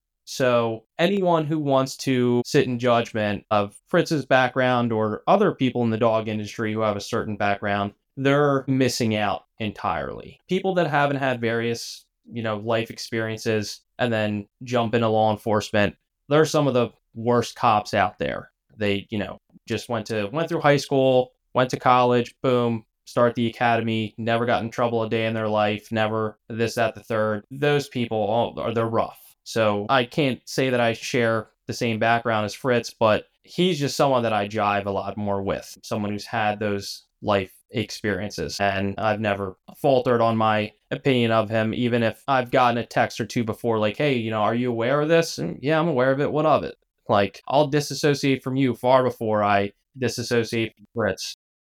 So anyone who wants to sit in judgment of Fritz's background or other people in the dog industry who have a certain background, they're missing out entirely. People that haven't had various, you know, life experiences and then jump into law enforcement, they're some of the worst cops out there. They, you know, just went to went through high school, went to college, boom, start the academy, never got in trouble a day in their life, never this, that, the third. Those people, all, are they're rough. So I can't say that I share the same background as Fritz, but he's just someone that I jive a lot more with, someone who's had those life experiences. And I've never faltered on my opinion of him, even if I've gotten a text or two before, like, hey, you know, are you aware of this? And yeah, I'm aware of it. What of it? Like, I'll disassociate from you far before I disassociate from Fritz.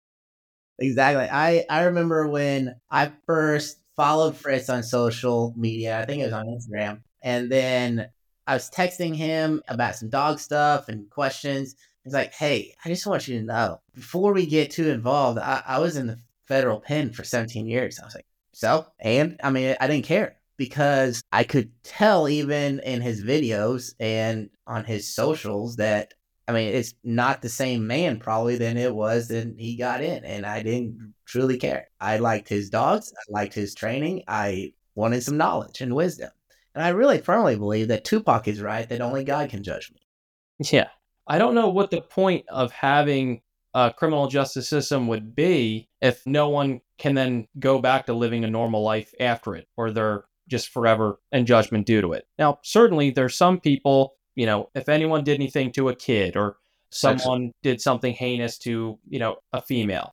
Exactly. I, I remember when I first followed Fritz on social media, I think it was on Instagram. And then I was texting him about some dog stuff and questions. He's like, hey, I just want you to know, before we get too involved, I, I was in the federal pen for seventeen years. I was like, so? And I mean, I didn't care because I could tell even in his videos and on his socials that, I mean, it's not the same man probably than it was when he got in. And I didn't truly care. I liked his dogs. I liked his training. I wanted some knowledge and wisdom. And I really firmly believe that Tupac is right, that only God can judge me. Yeah. I don't know what the point of having a criminal justice system would be if no one can then go back to living a normal life after it, or they're just forever in judgment due to it. Now, certainly there's some people, you know, if anyone did anything to a kid or someone did something heinous to, you know, a female,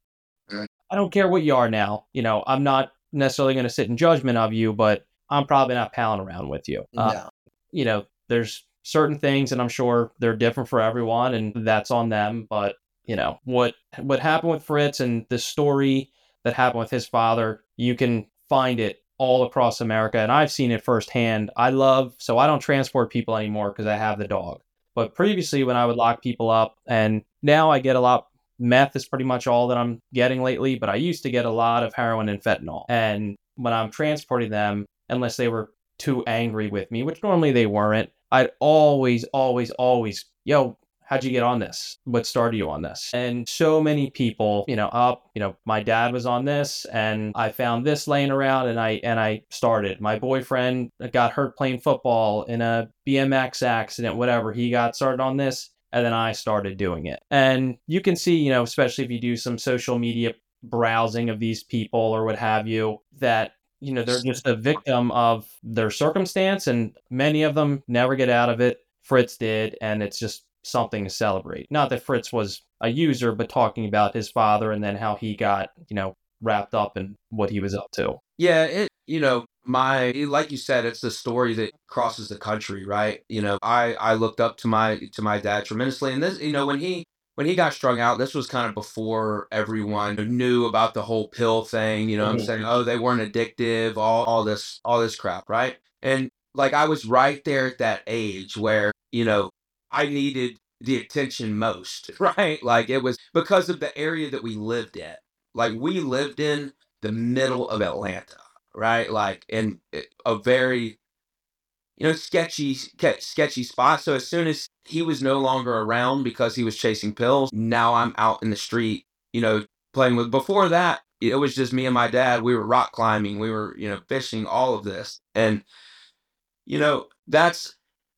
I don't care what you are now. You know, I'm not necessarily going to sit in judgment of you, but I'm probably not palling around with you. No. Uh, you know, there's certain things, and I'm sure they're different for everyone, and that's on them. But, you know, what what happened with Fritz and the story that happened with his father, you can find it all across America, and I've seen it firsthand. I love, so I don't transport people anymore because I have the dog. But previously, when I would lock people up, and now I get a lot, meth is pretty much all that I'm getting lately, but I used to get a lot of heroin and fentanyl. And when I'm transporting them, unless they were too angry with me, which normally they weren't, I'd always, always, always, yo, how'd you get on this? What started you on this? And so many people, you know, up, you know, my dad was on this and I found this laying around and I, and I started. My boyfriend got hurt playing football in a B M X accident, whatever. He got started on this and then I started doing it. And you can see, you know, especially if you do some social media browsing of these people or what have you, that, you know, they're just a victim of their circumstance, and many of them never get out of it. Fritz did, and it's just something to celebrate. Not that Fritz was a user, but talking about his father and then how he got, you know, wrapped up in what he was up to. Yeah, it, you know, my, like you said, it's the story that crosses the country, right? You know, I, I looked up to my, to my dad tremendously. And this, you know, when he, when he got strung out, this was kind of before everyone knew about the whole pill thing, you know what I'm saying? Oh, they weren't addictive, all, all this, all this crap, right? And like, I was right there at that age where, you know, I needed the attention most, right? Like, it was because of the area that we lived in. Like, we lived in the middle of Atlanta, right? Like, in a very you know, sketchy, sketchy spot. So as soon as he was no longer around because he was chasing pills, now I'm out in the street, you know, playing with. Before that, it was just me and my dad. We were rock climbing, we were, you know, fishing, all of this. And, you know, that's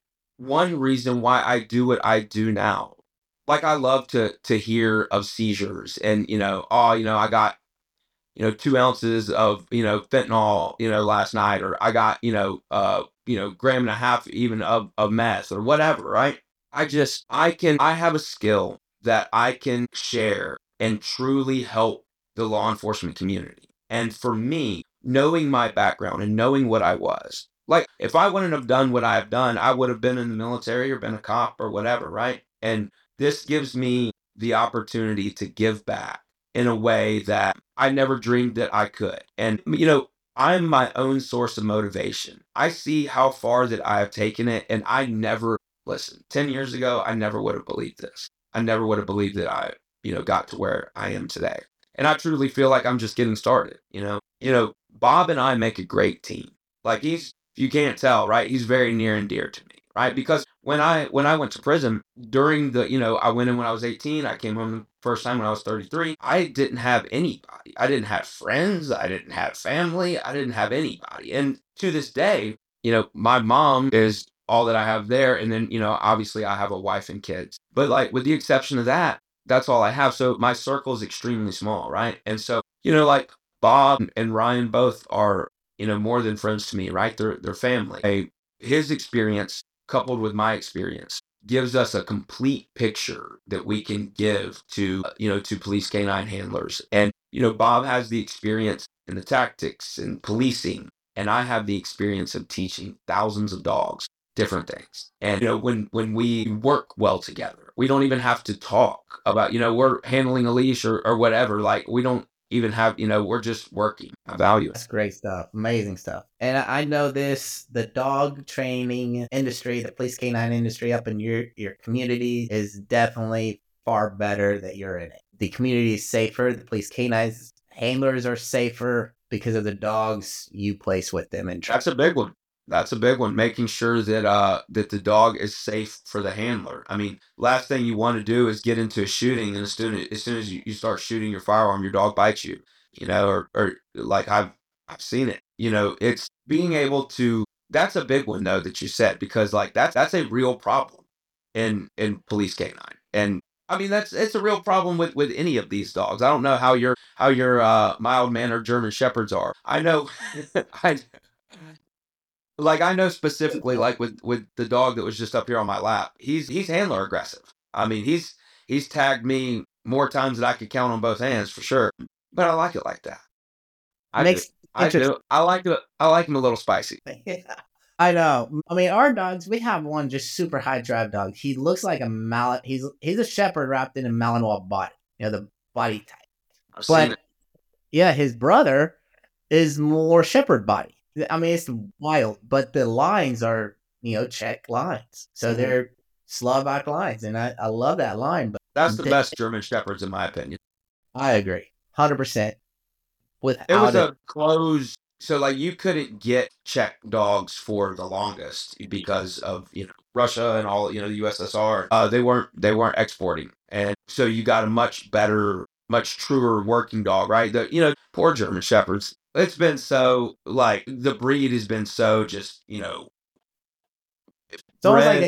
one reason why I do what I do now. Like, I love to to hear of seizures and, you know, oh, you know, I got, you know, two ounces of, you know, fentanyl, you know, last night, or I got, you know, uh, you know, gram and a half even of, of meth or whatever, right? I just, I can, I have a skill that I can share and truly help the law enforcement community. And for me, knowing my background and knowing what I was, like, if I wouldn't have done what I have done, I would have been in the military or been a cop or whatever, right? And this gives me the opportunity to give back in a way that I never dreamed that I could. And, you know, I'm my own source of motivation. I see how far that I have taken it, and I never, listen, ten years ago, I never would have believed this. I never would have believed that I, you know, got to where I am today. And I truly feel like I'm just getting started, you know. You know, Bob and I make a great team. Like, he's, if you can't tell, right, he's very near and dear to me, right? Because when I when I went to prison, during the, you know, I went in when I was eighteen, I came home the first time when I was thirty-three. I didn't have anybody. I didn't have friends. I didn't have family. I didn't have anybody. And to this day, you know, my mom is all that I have there. And then, you know, obviously I have a wife and kids. But, like, with the exception of that, that's all I have. So my circle is extremely small, right? And so, you know, like, Bob and Ryan both are, you know, more than friends to me, right? They're, they're family. Hey, his experience coupled with my experience gives us a complete picture that we can give to, you know, to police canine handlers. And, you know, Bob has the experience in the tactics and policing, and I have the experience of teaching thousands of dogs different things. And, you know, when, when we work well together, we don't even have to talk about, you know, we're handling a leash or, or whatever. Like, we don't even have, you know, we're just working. I value it. That's great stuff. Amazing stuff. And I I know this, the dog training industry, the police canine industry up in your, your community is definitely far better that you're in it. The community is safer. The police canines handlers are safer because of the dogs you place with them. And That's a big one. That's a big one. Making sure that uh that the dog is safe for the handler. I mean, last thing you want to do is get into a shooting, and as soon as, as soon as you, you start shooting your firearm, your dog bites you. You know, or or like I've I've seen it. You know, it's being able to. That's a big one though that you said, because, like, that's that's a real problem in in police canine. And I mean, that's it's a real problem with with any of these dogs. I don't know how your how your uh mild mannered German shepherds are. I know I like I know specifically, like, with with the dog that was just up here on my lap. He's he's handler aggressive. I mean, he's he's tagged me more times than I could count on both hands for sure. But I like it like that. I do. makes I interest. do. I like it. I like him a little spicy. I know. I mean, our dogs, we have one just super high drive dog. He looks like a mallet. He's he's a shepherd wrapped in a Malinois body. You know, the body type. I've seen But it. yeah, his brother is more shepherd body. I mean, it's wild, but the lines are, you know, Czech lines. So Mhm. they're Slovak lines. And I, I love that line. But That's the th- best German shepherds, in my opinion. I agree. one hundred percent. Without It was it. a closed. So, like, you couldn't get Czech dogs for the longest because of, you know, Russia and all, you know, the U S S R. Uh, they weren't they weren't exporting, and so you got a much better, much truer working dog, right? The, you know, poor German shepherds. It's been so, like, the breed has been so just, you know, It's almost like bred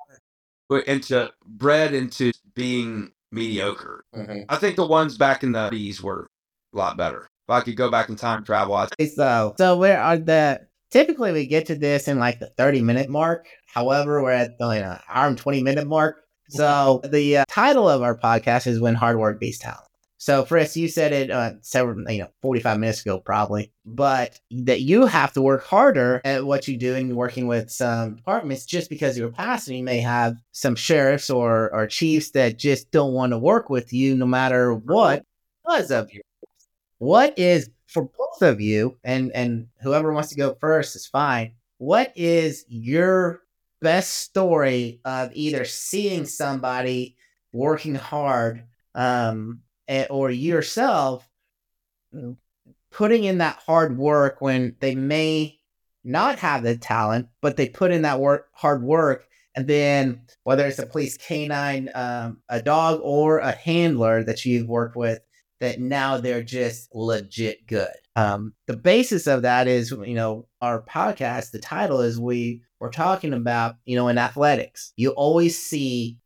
it, into bred into being mediocre. Mhm. I think the ones back in the eighties were a lot better. If I could go back in time travel, I'd So, so where are the, typically we get to this in like the thirty minute mark. However, we're at the, you know, hour and twenty minute mark. So the uh, title of our podcast is When Hard Work Beats Talent. So, Chris, you said it uh, several, you know, forty-five minutes ago, probably, but that you have to work harder at what you do, and you're working with some departments just because you're passing. You may have some sheriffs or, or chiefs that just don't want to work with you no matter what because of your. What is, for both of you, and, and whoever wants to go first is fine. What is your best story of either seeing somebody working hard, um, eh, or yourself putting in that hard work when they may not have the talent, but they put in that work, hard work. And then whether it's a police canine, um, a dog, or a handler that you've worked with, that now they're just legit good. Um, the basis of that is, you know, our podcast, the title is we we're talking about, you know, in athletics, you always see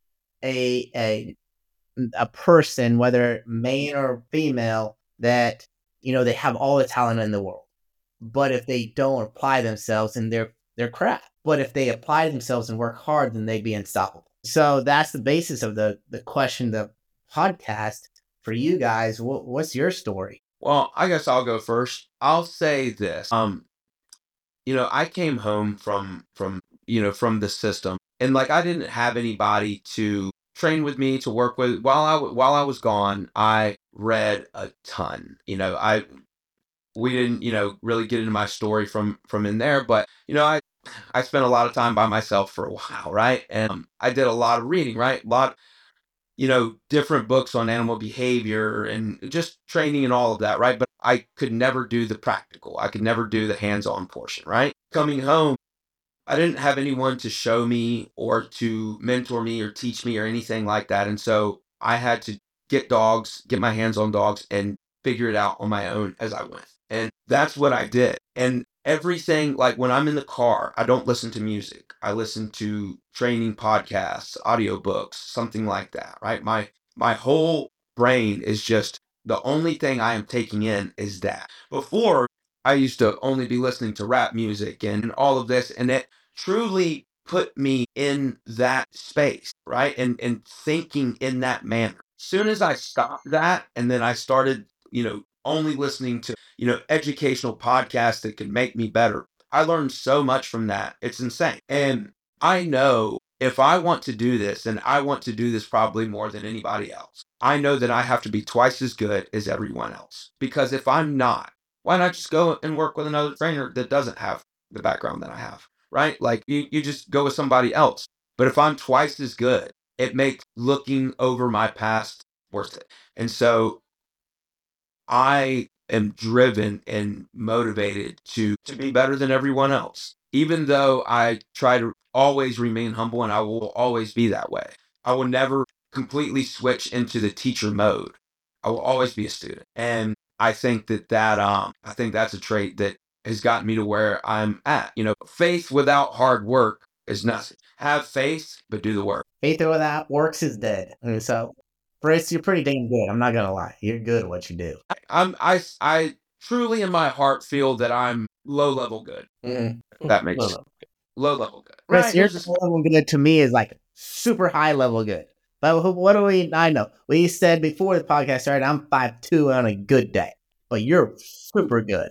a a a person, whether male or female, that, you know, they have all the talent in the world. But if they don't apply themselves, and they're they're crap. But if they apply themselves and work hard, then they'd be unstoppable. So that's the basis of the the question, the podcast for you guys. What, what's your story? Well, I guess I'll go first. I'll say this. Um, you know, I came home from from you know from the system, and like I didn't have anybody to train with me, to work with while I w- while I was gone. I read a ton. You know, I we didn't you know really get into my story from from in there, but you know I I spent a lot of time by myself for a while, right? And um, I did a lot of reading, right? A lot, you know, different books on animal behavior and just training and all of that, right? But I could never do the practical. I could never do the hands-on portion, right? Coming home, I didn't have anyone to show me or to mentor me or teach me or anything like that. And so I had to get dogs, get my hands on dogs and figure it out on my own as I went. And that's what I did. And everything, like when I'm in the car, I don't listen to music. I listen to training podcasts, audiobooks, something like that, right? My my whole brain is just the only thing I am taking in is that. Before, I used to only be listening to rap music and all of this, and it truly put me in that space, right? And and thinking in that manner. Soon as I stopped that, and then I started, you know, only listening to, you know, educational podcasts that could make me better. I learned so much from that. It's insane. And I know if I want to do this, and I want to do this probably more than anybody else, I know that I have to be twice as good as everyone else. Because if I'm not, why not just go and work with another trainer that doesn't have the background that I have, right? Like you, you just go with somebody else. But if I'm twice as good, it makes looking over my past worth it. And so I am driven and motivated to to be better than everyone else. Even though I try to always remain humble, and I will always be that way. I will never completely switch into the teacher mode. I will always be a student. And I think that that um I think that's a trait that has gotten me to where I'm at. You know, faith without hard work is nothing. Have faith, but do the work. Faith without works is dead. And so, Fritz, you're pretty damn good. I'm not gonna lie. You're good at what you do. I, I'm I I truly in my heart feel that I'm low level good. Mm-hmm. That makes No, sense. no. Low level good. Chris, Right. your There's just, level good to me is like super high level good. But wh- what do we? I know we said before the podcast started, I'm five two on a good day, but you're super good.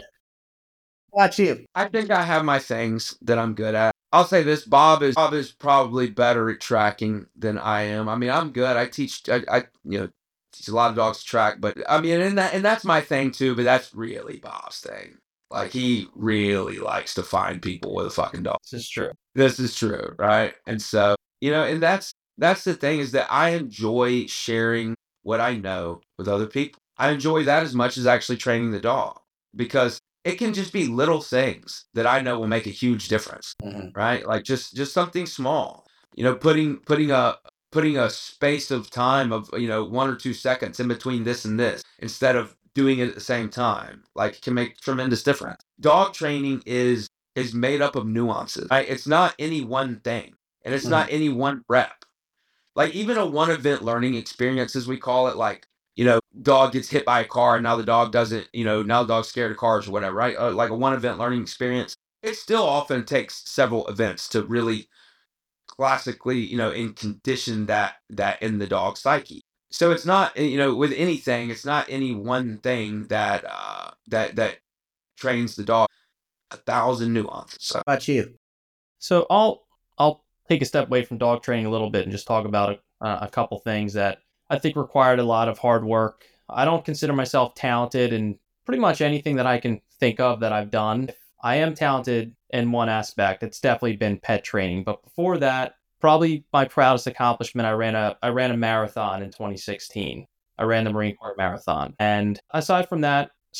How about you? I think I have my things that I'm good at. I'll say this: Bob is Bob is probably better at tracking than I am. I mean, I'm good. I teach. I, I you know teach a lot of dogs to track, but I mean, and that and that's my thing too. But that's really Bob's thing. Like he really likes to find people with a fucking dog. This is true. This is true, right? And so, you know, and that's that's the thing is that I enjoy sharing what I know with other people. I enjoy that as much as actually training the dog because it can just be little things that I know will make a huge difference, Mm-hmm. right? Like just just something small. You know, putting putting a putting a space of time of, you know, one or two seconds in between this and this instead of doing it at the same time, like can make tremendous difference. Dog training is is made up of nuances, right? It's not any one thing, and it's not any one rep. Like even a one event learning experience, as we call it, like, you know, dog gets hit by a car and now the dog doesn't, you know, now the dog's scared of cars or whatever, right? Uh, like a one event learning experience, it still often takes several events to really classically, you know, in condition that that in the dog psyche. So it's not, you know, with anything, it's not any one thing that uh that that trains the dog. A thousand nuances. So How about you? So I'll I'll take a step away from dog training a little bit and just talk about a, uh, a couple things that I think required a lot of hard work. I don't consider myself talented in pretty much anything that I can think of that I've done. I am talented in one aspect. It's definitely been pet training. But before that, probably my proudest accomplishment, I ran a I ran a marathon in twenty sixteen. I ran the Marine Corps Marathon. And aside from that, some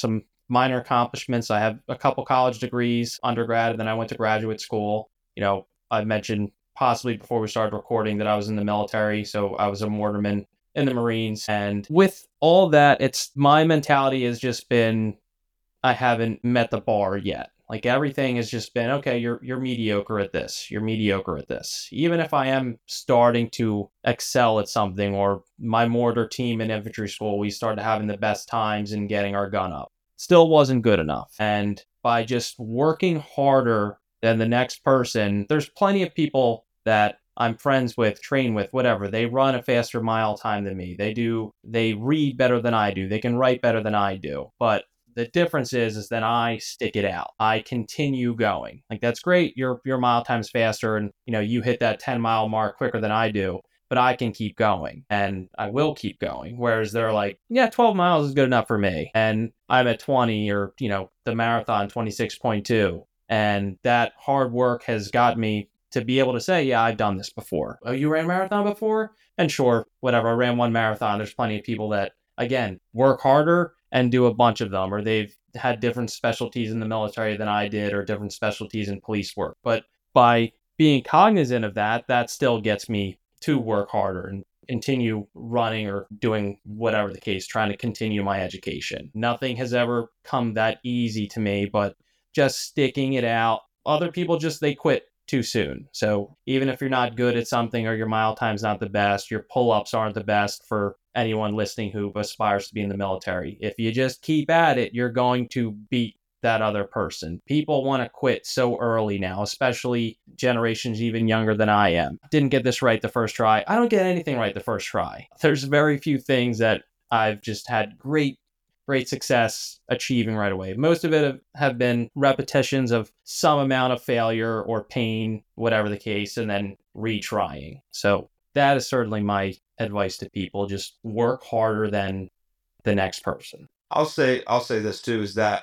minor accomplishments. I have a couple college degrees, undergrad, and then I went to graduate school. You know, I mentioned possibly before we started recording that I was in the military. So I was a mortarman in the Marines. And with all that, it's my mentality has just been, I haven't met the bar yet. Like everything has just been, okay, you're you're mediocre at this. You're mediocre at this. Even if I am starting to excel at something, or my mortar team in infantry school, we started having the best times in getting our gun up. Still wasn't good enough. And by just working harder than the next person, there's plenty of people that I'm friends with, train with, whatever. They run a faster mile time than me. They do, they read better than I do. They can write better than I do. But the difference is, is that I stick it out. I continue going. Like, that's great. Your your mile time's faster, and you know you hit that ten mile mark quicker than I do. But I can keep going, and I will keep going. Whereas they're like, yeah, twelve miles is good enough for me, and I'm at twenty, or you know the marathon twenty-six point two, and that hard work has got me to be able to say, yeah, I've done this before. Oh, you ran a marathon before? And sure, whatever. I ran one marathon. There's plenty of people that, again, work harder and do a bunch of them, or they've had different specialties in the military than I did, or different specialties in police work. But by being cognizant of that, that still gets me to work harder and continue running or doing whatever the case, trying to continue my education. Nothing has ever come that easy to me, but just sticking it out. Other people just, they quit too soon. So even if you're not good at something, or your mile time's not the best, your pull-ups aren't the best, for anyone listening who aspires to be in the military, if you just keep at it, you're going to beat that other person. People want to quit so early now, especially generations even younger than I am. Didn't get this right the first try. I don't get anything right the first try. There's very few things that I've just had great great success achieving right away. Most of it have, have been repetitions of some amount of failure or pain, whatever the case, and then retrying. So that is certainly my advice to people. Just work harder than the next person. I'll say I'll say this too, is that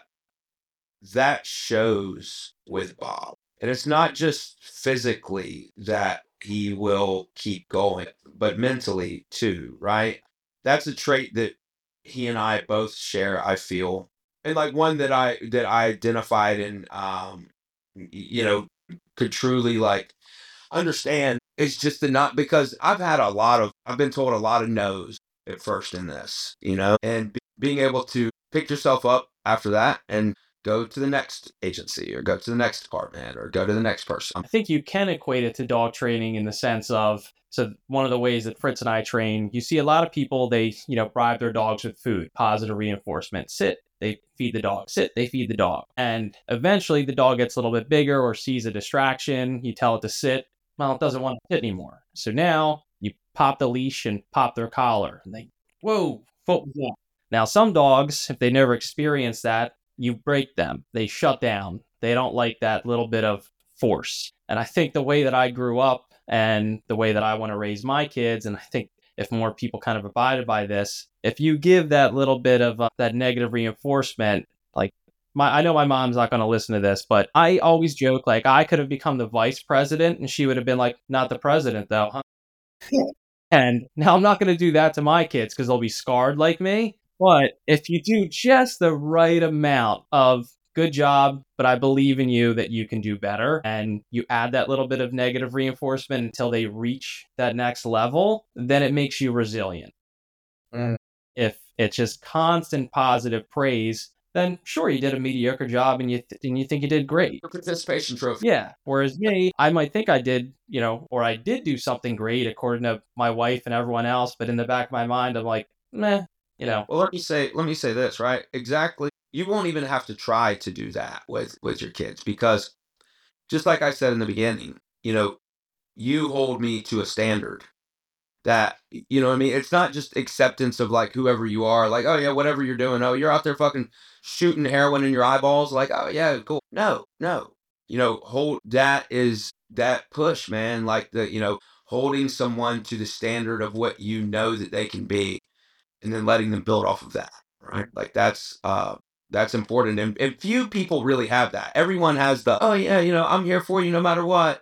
that shows with Bob. And it's not just physically that he will keep going, but mentally too, right? That's a trait that he and I both share, I feel. And like one that I that I identified and um you know could truly like understand is just the not, because I've had a lot of I've been told a lot of no's at first in this, you know, and be, being able to pick yourself up after that and go to the next agency, or go to the next department, or go to the next person. I think you can equate it to dog training in the sense of, so one of the ways that Fritz and I train, you see a lot of people, they, you know, bribe their dogs with food, positive reinforcement. Sit, they feed the dog. Sit, they feed the dog. And eventually the dog gets a little bit bigger or sees a distraction. You tell it to sit. Well, it doesn't want to sit anymore. So now you pop the leash and pop their collar. And they, whoa, foot was up. Now, some dogs, if they never experience that, you break them. They shut down. They don't like that little bit of force. And I think the way that I grew up and the way that I want to raise my kids, and I think if more people kind of abided by this, if you give that little bit of uh, that negative reinforcement, like my, I know my mom's not going to listen to this, but I always joke, like I could have become the vice president and she would have been like, not the president though, huh? Yeah. And now I'm not going to do that to my kids because they'll be scarred like me. But if you do just the right amount of good job, but I believe in you that you can do better, and you add that little bit of negative reinforcement until they reach that next level, then it makes you resilient. Mm. If it's just constant positive praise, then sure, you did a mediocre job and you th- and you think you did great. Your participation trophy. Yeah. Whereas me, I might think I did, you know, or I did do something great according to my wife and everyone else, but in the back of my mind, I'm like, meh. You know, well, let me say, let me say this, right? Exactly. You won't even have to try to do that with, with your kids, because just like I said in the beginning, you know, you hold me to a standard that, you know what I mean? It's not just acceptance of like whoever you are, like, oh yeah, whatever you're doing. Oh, you're out there fucking shooting heroin in your eyeballs. Like, oh yeah, cool. No, no, you know, hold that is that push, man. Like the, you know, holding someone to the standard of what you know that they can be, and then letting them build off of that, right? Like that's uh, that's important, and, and few people really have that. Everyone has the, oh yeah, you know, I'm here for you no matter what,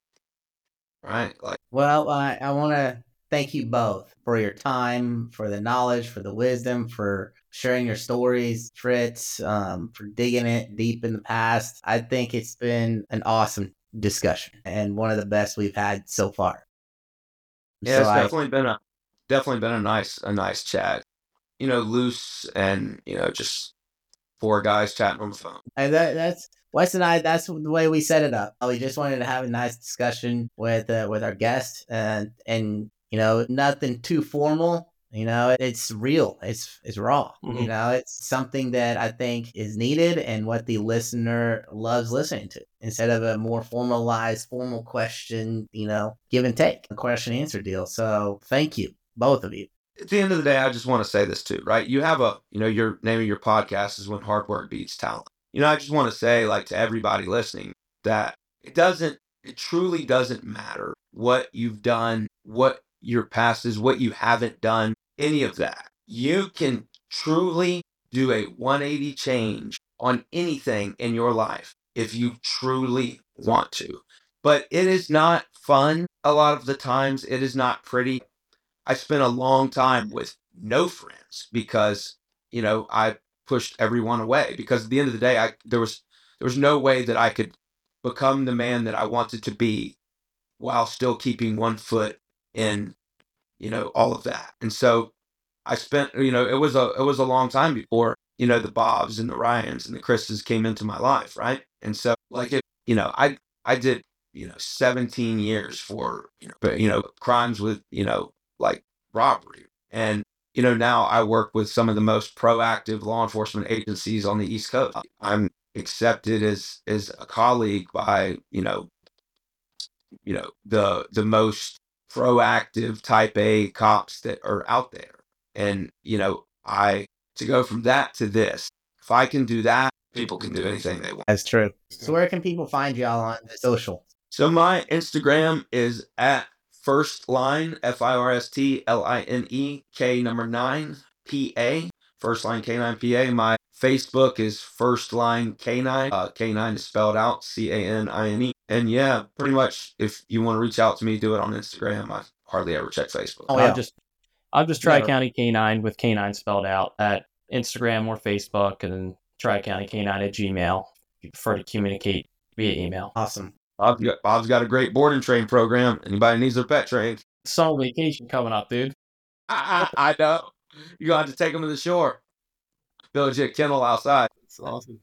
right? Like, well, I, I want to thank you both for your time, for the knowledge, for the wisdom, for sharing your stories, Fritz, um, for digging it deep in the past. I think it's been an awesome discussion and one of the best we've had so far. Yeah, So it's I, definitely been a definitely been a nice a nice chat. You know, loose and you know just four guys chatting on the phone. and that, that's Wes and I. That's the way we set it up. We just wanted to have a nice discussion with uh, with our guest, and and you know, nothing too formal. You know, it's real. It's it's raw. Mhm. You know, it's something that I think is needed and what the listener loves listening to. Instead of a more formalized, formal question, you know, give and take, a question answer deal. So thank you, both of you. At the end of the day, I just want to say this too, right? You have a, you know, your name of your podcast is When Hard Work Beats Talent. You know, I just want to say, like, to everybody listening, that it doesn't, it truly doesn't matter what you've done, what your past is, what you haven't done, any of that. You can truly do a one eighty change on anything in your life if you truly want to. But it is not fun a lot of the times. It is not pretty. I spent a long time with no friends because, you know, I pushed everyone away because at the end of the day, I there was there was no way that I could become the man that I wanted to be while still keeping one foot in, you know, all of that. And so I spent, you know, it was a it was a long time before, you know, the Bobs and the Ryans and the Chris's came into my life, right? And so like it, you know, I I did, you know, seventeen years for, you know, but you know, crimes with, you know, like robbery. And, you know, now I work with some of the most proactive law enforcement agencies on the East Coast. I'm accepted as as a colleague by, you know, you know, the the most proactive type A cops that are out there. And, you know, I to go from that to this, if I can do that, people can do anything they want. That's true. So where can people find y'all on social? So my Instagram is at First Line, F I R S T L I N E K number nine P A, First Line K nine P A. My Facebook is First Line K nine. Uh, K nine is spelled out C A N I N E. And yeah, pretty much if you want to reach out to me, do it on Instagram. I hardly ever check Facebook. Oh, yeah. I'm just I'm just Tri Never. County K nine with K nine spelled out at Instagram or Facebook, and then Tri County K nine at Gmail. If you prefer to communicate via email. Awesome. Bob's got, Bob's got a great board and train program. Anybody needs their pet trained. Summer vacation coming up, dude. I, I, I know. You're going to have to take them to the shore. Build you a kennel outside. That's awesome.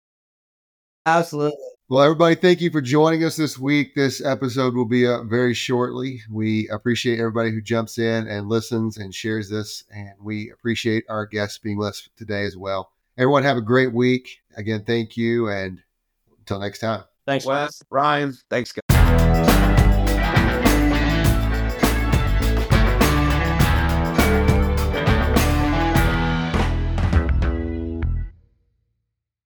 Absolutely. Well, everybody, thank you for joining us this week. This episode will be up very shortly. We appreciate everybody who jumps in and listens and shares this, and we appreciate our guests being with us today as well. Everyone have a great week. Again, thank you, and until next time. Thanks. Wes, Ryan, thanks, guys.